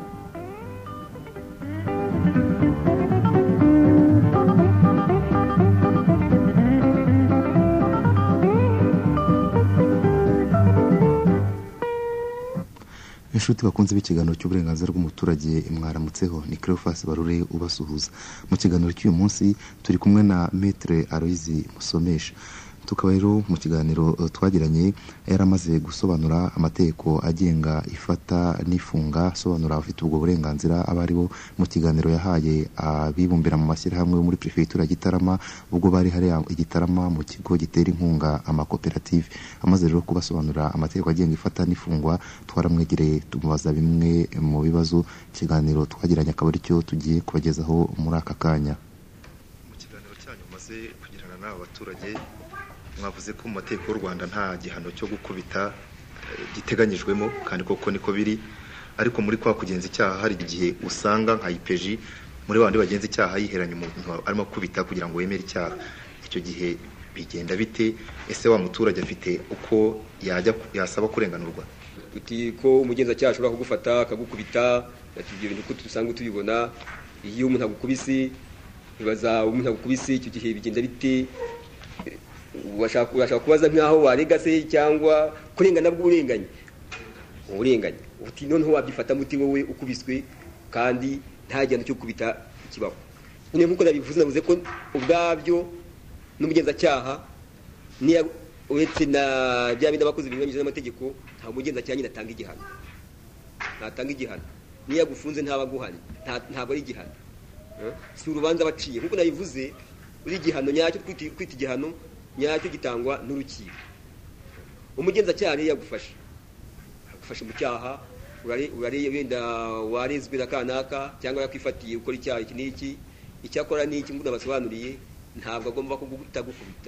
Inshuti bakunze b'ikiganiro cy'uburenganzira bw'umuturage, mwaramutseho, ni Cleophas Barore ubasuhuza. Mu kiganiro cy'uyu munsi turi kumwe na Maître Aloys Musomesha. Tukaba rero mu kiganiro twagiranye yaramaze gusobanura amategeko agenga ifata n'ifunga, sobanura abafite ubwo burenganzira abari bo. Mu kiganiro yahaye abibumbira mu mashyirahamwe muri prefecture ya Gitarama, ubwo bari hari igitarama mu kigo gitera inkunga amakoperative. Amaze rero kubasobanura amategeko agenga ifata n'ifungwa, twaramwegereye tumubaza bimwe mu bibazo. Ikiganiro twagiranye akaba ari cyo tugiye kubagezaho muri aka kanya. Mu kiganiro cyanyu maze kugirana n'aba baturage, mwavuze ko mu mategeko y'u Rwanda nta gihano cyo gukubita giteganyijwemo, kandi koko niko biri. Ariko muri kwa kugenza icyaha hari igihe usanga nka I P J muri bandi bagenza icyaha yiheranya umuntu arimo kubita kugira ngo wemere icyaha. Icyo gihe bigenda bite? Ese wa muturage afite uko yajya yasaba kurenganurwa? Uti ko umugenza cyaha ashobora kugufata akagukubita, atubye ibintu ko dusanga tubibona. Iyo umuntu agukubise, bibaza umuntu agukubise, icyo gihe bigenda bite? Washaka urashaka kubaza nkaho warega se cyangwa kurengana bw'urenganye. Urenganye uti noneho wabyifata muti wowe ukubiswe kandi nta gihano cyo kubita ikibaho. None nkuko nabivuze, navuze ko ubwabyo n'umugenza cyaha ni uretse na bya bindi abakozi binyuranyije n'amategeko, nta mugenza cyaha nyine atanga igihano. Natanga igihano niyo yagufunze ntabaguhanye, ntabwo ari igihano. Si urubanza baciye nkuko nabivuze, uri igihano nyacyo kwita igihano nyacyo gitangwa n'urukiko. Umugenza cyaha niyo yagufasha agufasha mu cyaha, urare urare wenda warezwe na kanaka cyangwa yakwifatiye ukora icyaha iki n'iki, icyakora n'iki ngo nabasobanuriye, ntabwo agomba kugutagukubita.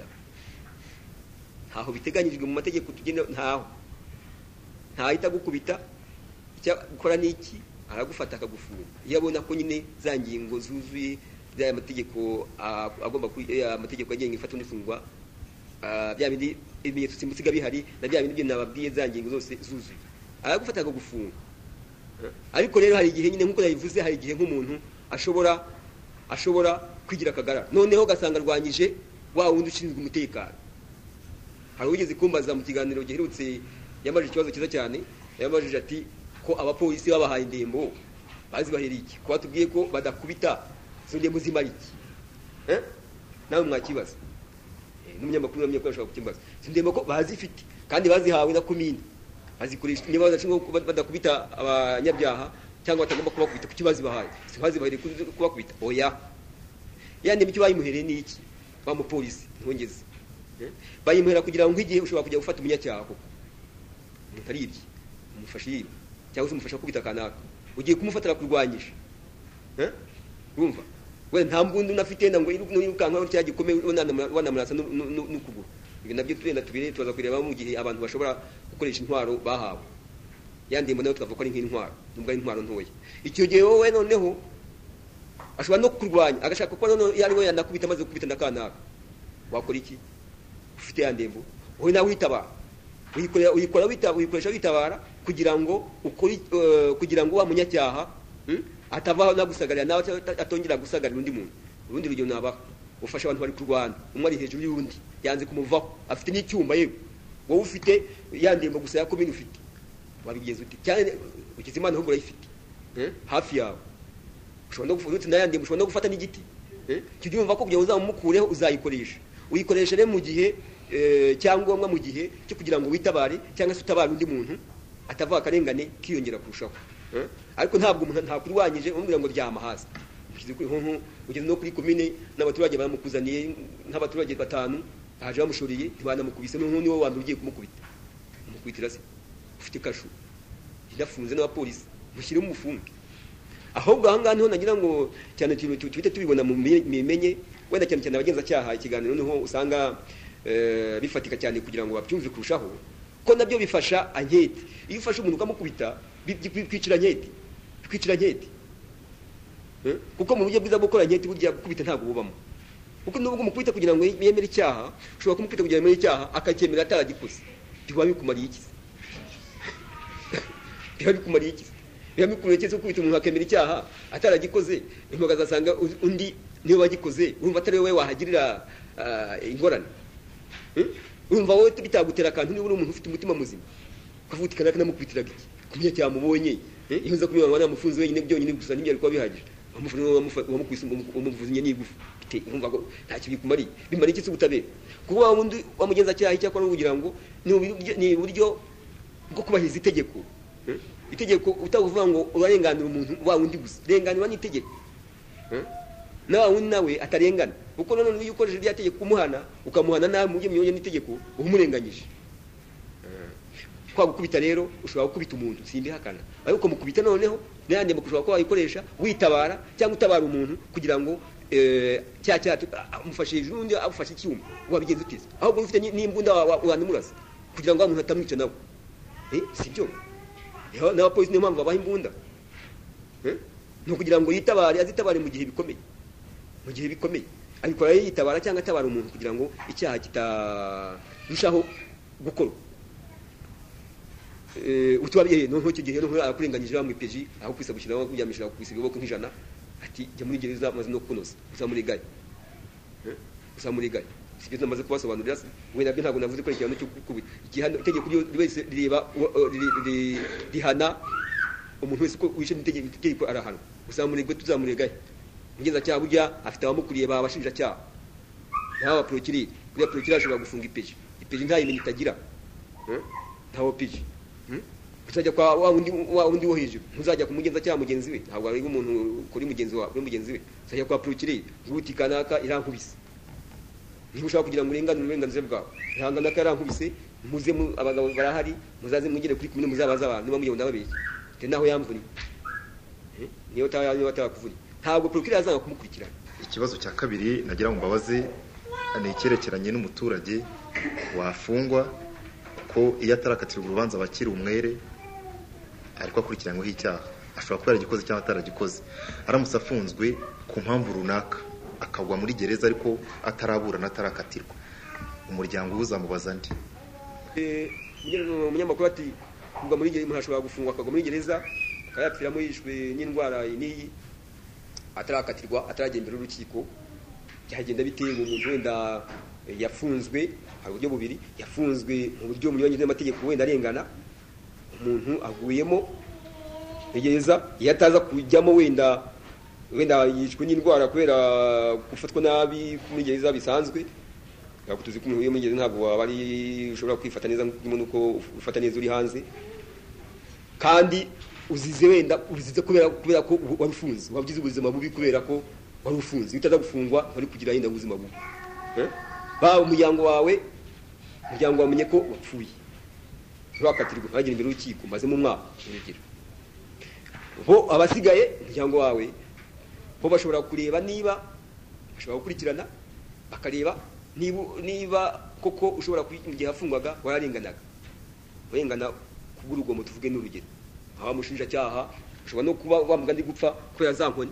Ntaho biteganyijwe mu mategeko tugenda, ntaho ntahita gukubita. Icya gukora n'iki, aragufata akagufunga iyo abona ko nyine za ngingo zuzuye z'aya mategeko agomba amategeko agenga ifata n'ifungwa, bya bindi ibimenyetso simusiga bihari na bya bindi byo nababwiye za ngingo zose zuzuye, aragufata akagufunga. Ariko rero hari igihe nyine nkuko nabivuze, hari igihe nk'umuntu ashobora ashobora kwigira akagara, noneho gasanga rwanyije wa wundi ushinzwe umutekano. Hari ugeze kumbaza mu kiganiro giherutse, yamajije ikibazo cyiza cyane. Yamajije ati ko abapolisi babahaye indembo bazi bahera iki, ko batubwiye ko badakubita zo ndembo zimara iki? Eh nawe mwakibaza n'umunyamakuru namye ko ashaka kukimbaza, sindembo ko bazifite kandi bazihawe na komine, bazikoresha niba badashinzwe badakubita abanyabyaha cyangwa batagomba kubakubita ku kibazi bahaye, si bazibahere kubakubita. Oya, yandi micyo bayimuhereye ni iki? Ba mu polisi ntongeze bayimuhera kugira ngo igihe ushobora kujya gufata umunyacyaha koko mutari ibyi, umufashe yiba cyangwa se umufasha kubita kanaka ugiye kumufatira kurwanyisha eh urumva we nta mbundu unafite nda ngo irukanka cya gikomeye wanamurasa n'ukuguru ibi nabyo twenda tubire tubaza kureba mu gihe abantu bashobora gukoresha intwaro bahawe yandimbo nayo tukavuga ko ari nk'intwaro nubwo ari intwaro ntoya icyo gihe wowe noneho ashobora no kurwanya agashaka ko none yari we yanakubita maze gukubita ndakanaka wakora iki ufite yandembo wowe nawe witabara uyikora uyikora witabara uyikoresha witabara kugira ngo ukuri kugira ngo wa munyacyaha atavaho nagusagarira nawe atongera gusagarira undi muntu urundi rugero naba ufasha abantu bari kurwana umwe ari hejuru y'undi yanze kumuvaho afite n'icyuma yewe wowe ufite yandembo gusa yakomine ufite wabigenza uti cyane ukize Imana ahubwo urayifite hafi yawe ushobora no gufata n'ayandembo ushobora no gufata n'igiti kijye umva ko kugira ngo uzamumukureho uzayikoresha uyikoresha rero mu gihe cyangwa mu gihe cyo kugira ngo witabare cyangwa se utabare undi muntu atava akarengane kiyongera kurushaho ariko ntabwo umuntu ntakurwanyije umubwira ngo ryama hasi ugeze no kuri komine n'abaturage baramukuzaniye nk'abaturage batanu haje bamushoreye ntibanamukubise n'undi wo wambere ugiye kumukubita umukubitira se ufite kashu idafunze n'abapolisi mushyire mu mufunge ahubwo aha ngaha niho nagira ngo cyane twite tubibona mu mimenye wenda cyane cyane abagenza cyaha ikiganiro niho usanga bifatika cyane kugira ngo babyumve kurushaho ko nabyo bifasha ankete iyo ufashe umuntu ukamukubita kwicira ankete kwicira ankete kuko mu buryo bwiza bwo gukora ankete burya gukubita ntabwo bubamo kuko nubwo umukubita kugira ngo yemere icyaha ushobora kumukubita kugira ngo yemere icyaha akacyemera ataragikoze biba bikumariye iki biba bikumariye iki biba bikumariye iki gukubita umuntu akemera icyaha ataragikoze imboga zasanga undi niyo wagikoze urumva atari wowe wahagirira ingorane urumva wowe bitagutera akantu niba uri umuntu ufite umutima muzima ukavuga kanaka namukubitiraga iki kumenya cyamubonye iyo uza kumenya ngo namufunze wenyine byonyine gusa n'ibyari kuba bihagije wamukubise umuvuzinye n'igufu urumva ko ntacyo bikumariye bimara iki se ubutabera kuba wa wundi wamugenza cyaha icyakora kugira ngo ni uburyo bwo kubahiriza itegeko itegeko utavuga ngo urarenganira umuntu wa wundi gusa renganira n'itegeko na wa wundi nawe atarengana kuko none iyo ukoresheje rya tegeko kumuhana ukamuhana nawe mu byo n'itegeko umurenganyije kwa gukubita rero ushobora gukubita umuntu sindi hakana ariko mukubita noneho nande mukushobora ko wayikoresha witabara cyangwa utabara umuntu kugira ngo cya cya amufashije undi afashe icyuma wabigenza utize ahubwo ufite n'imbunda wanumurasa kugira ngo umuntu atamwica nawe eh sibyo yo na polisi niyo mpamvu babaha imbunda eh no kugira ngo yitabare azitabare mu gihe bikomeye mu gihe bikomeye ariko yitabara cyangwa atabara umuntu kugira ngo icyaha kitarushaho gukora eh utwabiye no cyo gihe no akurenganyije bamwipeji aho kwisa gushyiraho kujyamishira kwisiga boko nk'ijana ati jya muri gereza maze no kunoza uzamurigaye eh uzamurigaye sibyo namaze kubasobanurira we nabyo ntabwo navuze ko ikintu cyo kubita igihano itegeko ryo wese rireba rihana umuntu wese ko wishe n'itegeko arahana uzamurigwe tuzamurigaye ngeza cyaha burya afite abamukuriye babashinja cyaha naho procureur kuri procureur ashobora gufunga ipeji ipeji ntayimenye itagira eh ntawo peji uzajya kwa wa undi wa undi wo hejuru ntuzajya kumugenza cyaha mugenzi we ntabwo ari umuntu kuri mugenzi wa kuri mugenzi we uzajya kwa procureur ruti kanaka irankubise niba ushaka kugira ngo urengane uburenganzira bwawe ihangana ka irankubise muze abagabo barahari muzaze mwigire kuri kumwe muzabaza abantu niba mugenda babeshye te naho yamvuni eh niyo tayo batakuvuni ntabwo procureur azanga kumukurikirana. Ikibazo cya kabiri nagira ngo mbabaze ni icyerekeranye n'umuturage wafungwa ko iyo atarakatirwa urubanza bakiri umwere ariko akurikiranyweho icyaha ashobora kuba yaragikoze cyangwa ataragikoze aramutse afunzwe ku mpamvu runaka akagwa muri gereza ariko ataraburana atarakatirwa umuryango uzamubaza ndi eh umunyamakuru ati kugwa muri gereza umuntu ashobora gufungwa akagwa muri gereza akayapfiramo yishwe n'indwara niyi atarakatirwa ataragembera urukiko cyagenda biteye umuntu wenda yafunzwe hari uburyo bubiri yafunzwe mu buryo munyuranye n'amategeko wenda arengana umuntu aguyemo gereza yataza kujyamo wenda wenda yishwe n'indwara kubera gufatwa nabi muri gereza bisanzwe yakutuzi ko umuntu muri gereza ntabwo abari ushobora kwifata neza nk'uko ufata neza uri hanze kandi uzize wenda uzize kubera kubera ko warufunze wabigize ubuzima bubi kubera ko warufunze utaza gufungwa bari kugira yenda ubuzima bubi eh ba umuryango wawe umuryango wamenye ko wapfuye ntibakatirwe bagera imbere y'urukiko maze mu mwaka urugero bo abasigaye umuryango wawe bo bashobora kureba niba bashobora gukurikirana bakareba niba niba koko ushobora mu gihe hafungwaga wararenganaga urengana kubw'urugomo tuvuge n'urugero aho umushinjacyaha ushobora no kuba wamuga ndi gupfa kubera za nkoni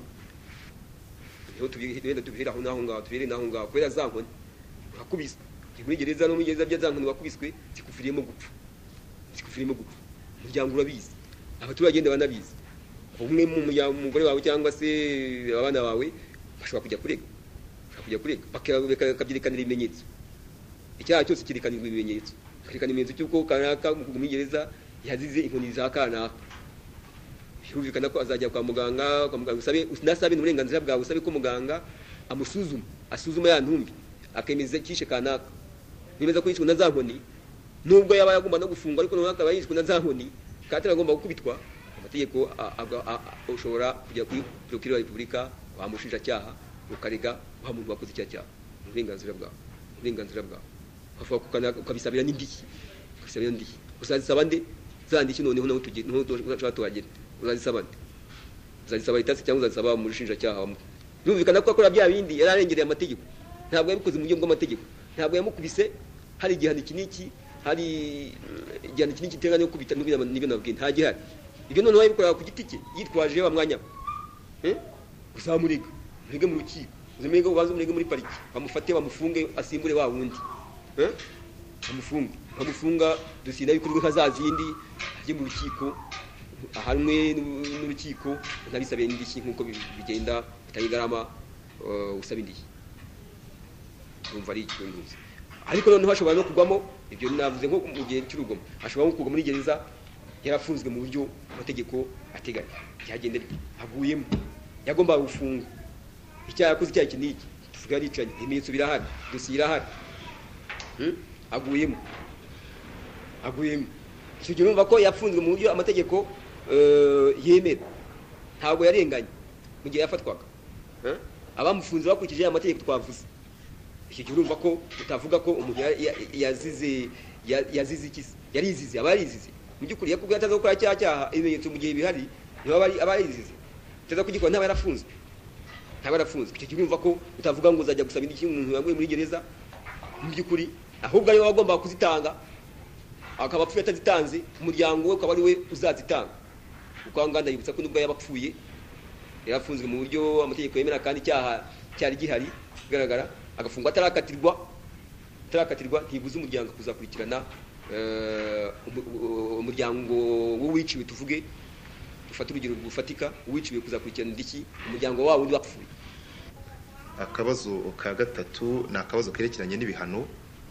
rero tubihera tubihera aho naho ngaho tubihera naho ngaho kubera za nkoni urakubise muri gereza no muri gereza bya za nkoni wakubiswe zikufiriyemo gupfa zikufiriyemo gupfa umuryango urabizi abaturage ndaba banabizi umwe mu mugore wawe cyangwa se abana bawe bashobora kujya kurega bashobora kujya kurega bakabyerekanira ibimenyetso icyaha cyose kirekanirwa ibimenyetso kerekana ibimenyetso cy'uko kanaka muri gereza yazize inkoni za kanaka birumvikana ko azajya kwa muganga kwa muganga usabe unasabe n'uburenganzira bwawe usabe ko muganga amusuzuma asuzuma ya ntumbi akemeza kishe kanaka nimeza ko yishwe na za nkoni nubwo yaba yagomba no gufungwa ariko none akaba yishwe na za nkoni kandi agomba gukubitwa amategeko ushobora kujya kuri procureur wa Republika wamushinja cyaha ukarega wa muntu wakoze icyaha cyaha uburenganzira bwawe uburenganzira bwawe avuga kukana ukabisabira n'indiki ukabisabira n'indiki uzazisaba nde zandiki noneho naho tugiye no twashaka tuhagera uzazisaba nde uzazisaba itasi cyangwa uzazisaba umushinja cyaha yumvikana ko akora bya bindi yararengereye amategeko ntabwo yabikoze mu buryo bw'amategeko ntabwo yamukubise hari igihano kiniki hari igihano kiniki teganya yo kubita n'ibyo nabwiye nta gihari ibyo none wabikora ku giti cye yitwaje wa mwanya eh uzamuriga murige mu rukiko uzamuriga ubaze umurige muri pariki bamufate bamufunge asimbure wa wundi eh bamufunge bamufunga dosiye nayo kuri nkazazindi ajye mu rukiko ahanwe n'urukiko ntabisabe n'indishyi nkuko bigenda bitayigarama usaba indishyi umva ari ikintu ariko noneho hashobora no kugwamo ibyo navuze nko mu gihe cy'urugomo hashobora no kugwa muri gereza yarafunzwe mu buryo amategeko ateganya cyagende aguyemo yagomba gufunga icyaha yakoze icyaha kiniki tuvuga ricanye ibimenyetso birahari dosiye irahari hmm? aguyemo aguyemo icyo gihe urumva ko yafunzwe mu buryo amategeko uh, yemera ntabwo yarenganye mu gihe yafatwaga huh? abamufunze bakurikije amategeko twavuze icyo gihe urumva ko utavuga ko umuntu yazize yazize ikisi yarizize abarizize mu byukuri yakubwiye ataza gukora cyaha cyaha ibimenyetso mu gihe bihari niba bari abarizize ataza kugikora nta barafunzwe nta barafunzwe icyo gihe urumva ko utavuga ngo uzajya gusaba indishyi umuntu yaguye muri gereza mu byukuri ahubwo ari we wagomba kuzitanga akaba apfuye atazitanze umuryango we ukaba ari we uzazitanga kuko angana yibutsa ko nubwo yabapfuye yarafunzwe mu buryo amategeko yemera kandi icyaha cyari gihari bigaragara agafungwa atarakatirwa atarakatirwa ntibuze umuryango kuzakurikirana umuryango w'uwiciwe tuvuge dufata urugero rufatika uwiciwe kuzakurikirana indiki umuryango wawo undi wapfuye. Akabazo ka gatatu ni akabazo kerekeranye n'ibihano.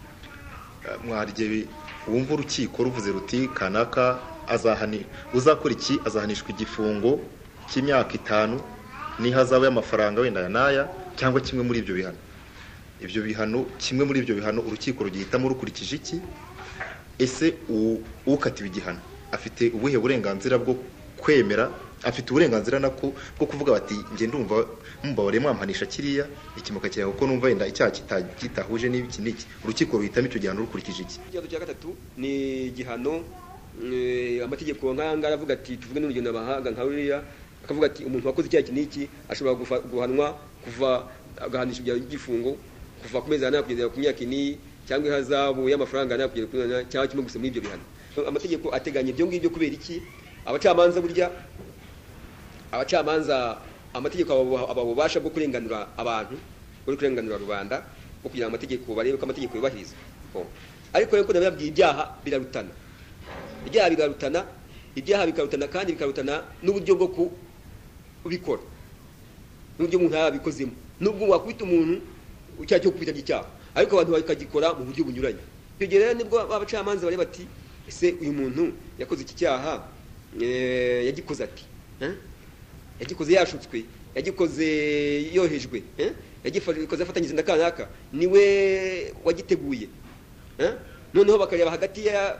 Mwarye wumva urukiko ruvuze ruti kanaka azahani uzakora iki azahanishwa igifungo cy'imyaka itanu n'ihazabu y'amafaranga wenda ya naya cyangwa kimwe muri ibyo bihano. Ibyo bihano kimwe muri ibyo bihano urukiko rugihitamo rukurikije iki? Ese ukatiwe igihano afite ubuhe burenganzira bwo kwemera, afite uburenganzira nako bwo kuvuga bati nge ndumva mubabare mwampanisha kiriya ikimuka cyawe kuko numva yenda icyaha kitahuje n'iki n'iki, urukiko ruhitamo icyo gihano rukurikije iki? Ikibazo cya gatatu ni igihano amategeko nk'anga aravuga ati tuvuge n'urugendo abahanga nka ruriya akavuga ati umuntu wakoze icyaha n'iki ashobora guhanwa kuva agahanisha ibyaha by'igifungo kuva ku mezi ane kugeza ku myaka ine cyangwa ihazabu y'amafaranga ane kugeza ku myaka cyangwa kimwe gusa muri ibyo bihano. Amategeko ateganya ibyo ngibyo kubera iki? Abacamanza burya abacamanza amategeko ababubasha bwo kurenganura abantu bwo kurenganura rubanda bwo kugira amategeko barebe ko amategeko yubahirizwa. Ariko reko nababwiye ibyaha birarutana. Ibyaha bigarutana, ibyaha bikarutana kandi bikarutana n'uburyo bwo kubikora. N'uburyo umuntu yabikozemo. Nubwo wakwita umuntu icyaha cyo kubita icyaha, ariko abantu bakagikora mu buryo bunyuranye. Icyo gihe rero nibwo abacamanza bari bati ese uyu muntu yakoze iki cyaha yagikoze ati yagikoze yashutswe, yagikoze yohejwe, yagikoze afatanyije na kanaka niwe wagiteguye. Noneho bakareba hagati ya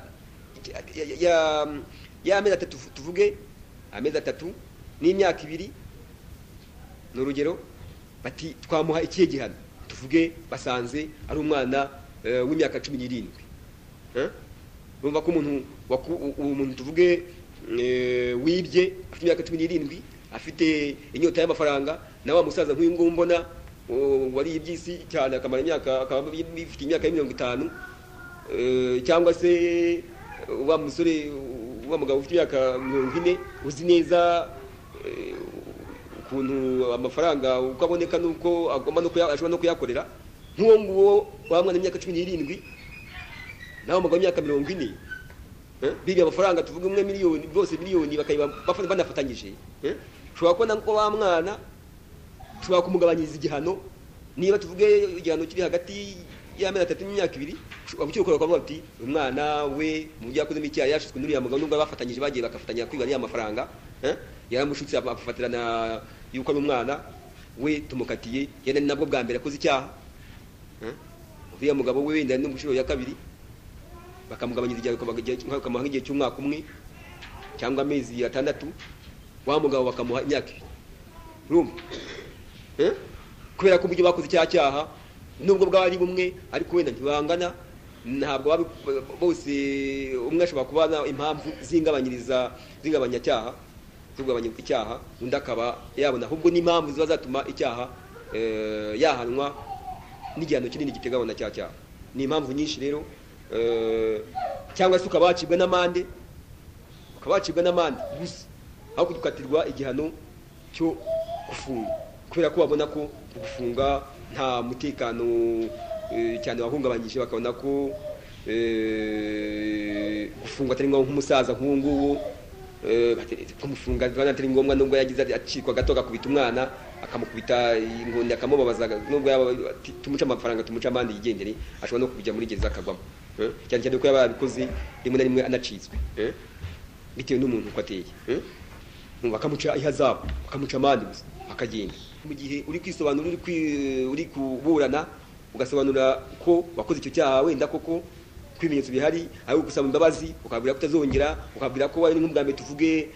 ya ya amezi atatu tuvuge amezi atatu n'imyaka ibiri n'urugero bati twamuha ikihe gihano tuvuge basanze ari umwana w'imyaka cumi n'irindwi urumva ko umuntu umuntu tuvuge wibye afite imyaka cumi n'irindwi afite inyota y'amafaranga na wa musaza nk'uyu nguyu mbona wari iby'isi cyane akamara imyaka akaba bifite imyaka mirongo itanu cyangwa se wa musore wa mugabo ufite imyaka mirongo ine uzi neza ukuntu amafaranga ukaboneka nuko agomba no ashobora no kuyakorera nk'uwo nguwo wa mwana imyaka cumi n'irindwi nawe mugabo imyaka mirongo ine bibi amafaranga tuvuga umwe miliyoni bose miliyoni bakayiba banafatanyije ushobora kubona ko wa mwana ushobora kumugabanyiriza igihano niba tuvuge igihano kiri hagati y'amezi atatu n'imyaka ibiri ukirukora kwa ati umwana we mu gihe yakozemo icyaha yashitswe n'uriya mugabo nubwo bafatanyije bagiye bakafatanya kwiba ariya mafaranga yaramushutse afatirana yuko ari umwana we tumukatiye yana nabwo bwa mbere akoze icyaha uriya mugabo we wenda no mushiro ya kabiri bakamugabanyiriza igihano bakamuha nk'igihe cy'umwaka umwe cyangwa amezi atandatu wa mugabo bakamuha imyaka ibiri urumva kubera ko uburyo bakoze icyaha cyaha nubwo bwaba ari bumwe ariko wenda ntibangana ntabwo bose umwe ashobora kubana impamvu zingabanyiriza zingabanya cyaha zugabanya icyaha undi akaba yabona ahubwo n'impamvu ziba zatuma icyaha yahanwa n'igihano kinini giteganywa na cya cyaha ni impamvu nyinshi rero cyangwa se ukaba wacibwa n'amande ukaba wacibwa n'amande gusa aho kudukatirwa igihano cyo gufunga kubera ko babona ko gufunga nta mutekano cyane wahungabanyije bakabona ko gufunga atari ngombwa nk'umusaza nk'uwo nguwo kumufunga atari ngombwa nubwo yagize acikwa gato agakubita umwana akamukubita ingondi akamubabaza nubwo tumuca amafaranga tumuca amande yigendere ashobora no kujya muri gereza akagwamo cyane cyane ko yaba yabikoze rimwe na rimwe anacitswe bitewe n'umuntu uko ateye bakamuca ihazabu bakamuca amande gusa akagenda mu gihe uri kwisobanura uri kuburana ugasobanura ko wakoze icyo cyaha wenda koko kwimenyetso bihari ari gusaba imbabazi ukabwira ko utazongera ukabwira ko wari nk'ubwa mbere tuvuge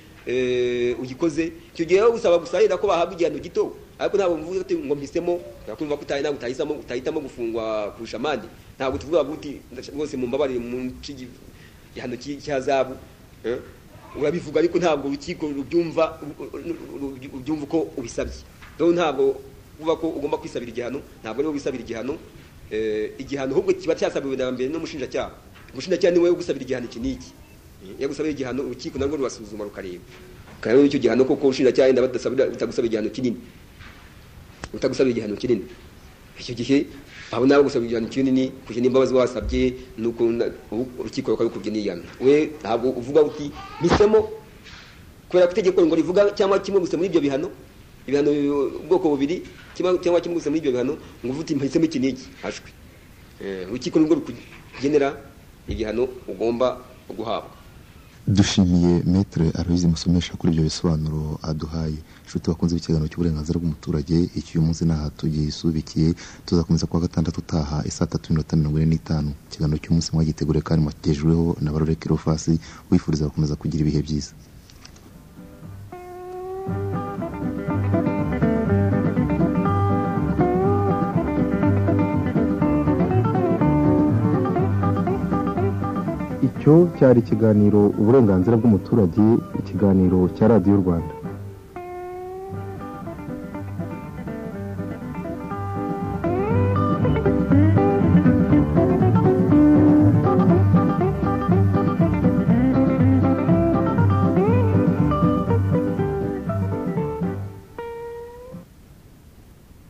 ugikoze icyo gihe rero gusaba gusahira ko bahabwa igihano gito ariko ntabwo mvuze ngo mpisemo nakumva ko utayi ntabwo utahisamo utahitamo gufungwa kurusha amande ntabwo tuvuga guti rwose mu mbabarire mu gihano cy'azabu urabivuga ariko ntabwo urukiko rubyumva ubyumva uko ubisabye rero ntabwo uvuga ko ugomba kwisabira igihano ntabwo ariwe wisabira igihano igihano ahubwo kiba cyasabiwe na mbere n'umushinjacyaha umushinjacyaha niwe ugusabira igihano iki n'iki iyo gusabira igihano urukiko narwo rubasuzuma rukareba kandi icyo gihano koko umushinjacyaha yenda batagusabira igihano kinini utagusabira igihano kinini icyo gihe abo nabo gusabira igihano kinini kuje n'imbabazi wasabye nuko urukiko rukabikubye n'igihano we ntabwo uvuga uti misemo kubera ko itegeko ngo rivuga cyangwa kimwe gusa muri ibyo bihano ibihano ubwoko bubiri cyangwa kimwe gusa muri ibyo bihano ngo uvuti mpisemo iki n'iki hashwe urukiko nubwo rukugenera igihano ugomba guhabwa. Dushimiye Maître Aloys Musomesha kuri ibyo bisobanuro aduhaye. Inshuti bakunze ikiganiro cy'uburenganzira bw'umuturage iki uyu munsi naha tugisubikiye tuzakomeza kwa gatandatu utaha isa tatu n'iminota mirongo ine n'itanu. Ikiganiro cy'umunsi mwagitegure kandi mwatejweho na Baroreke Rofasi wifuriza gukomeza kugira ibihe byiza. Icyo cyari ikiganiro uburenganzira bw'umuturage, ikiganiro cya Radio Rwanda.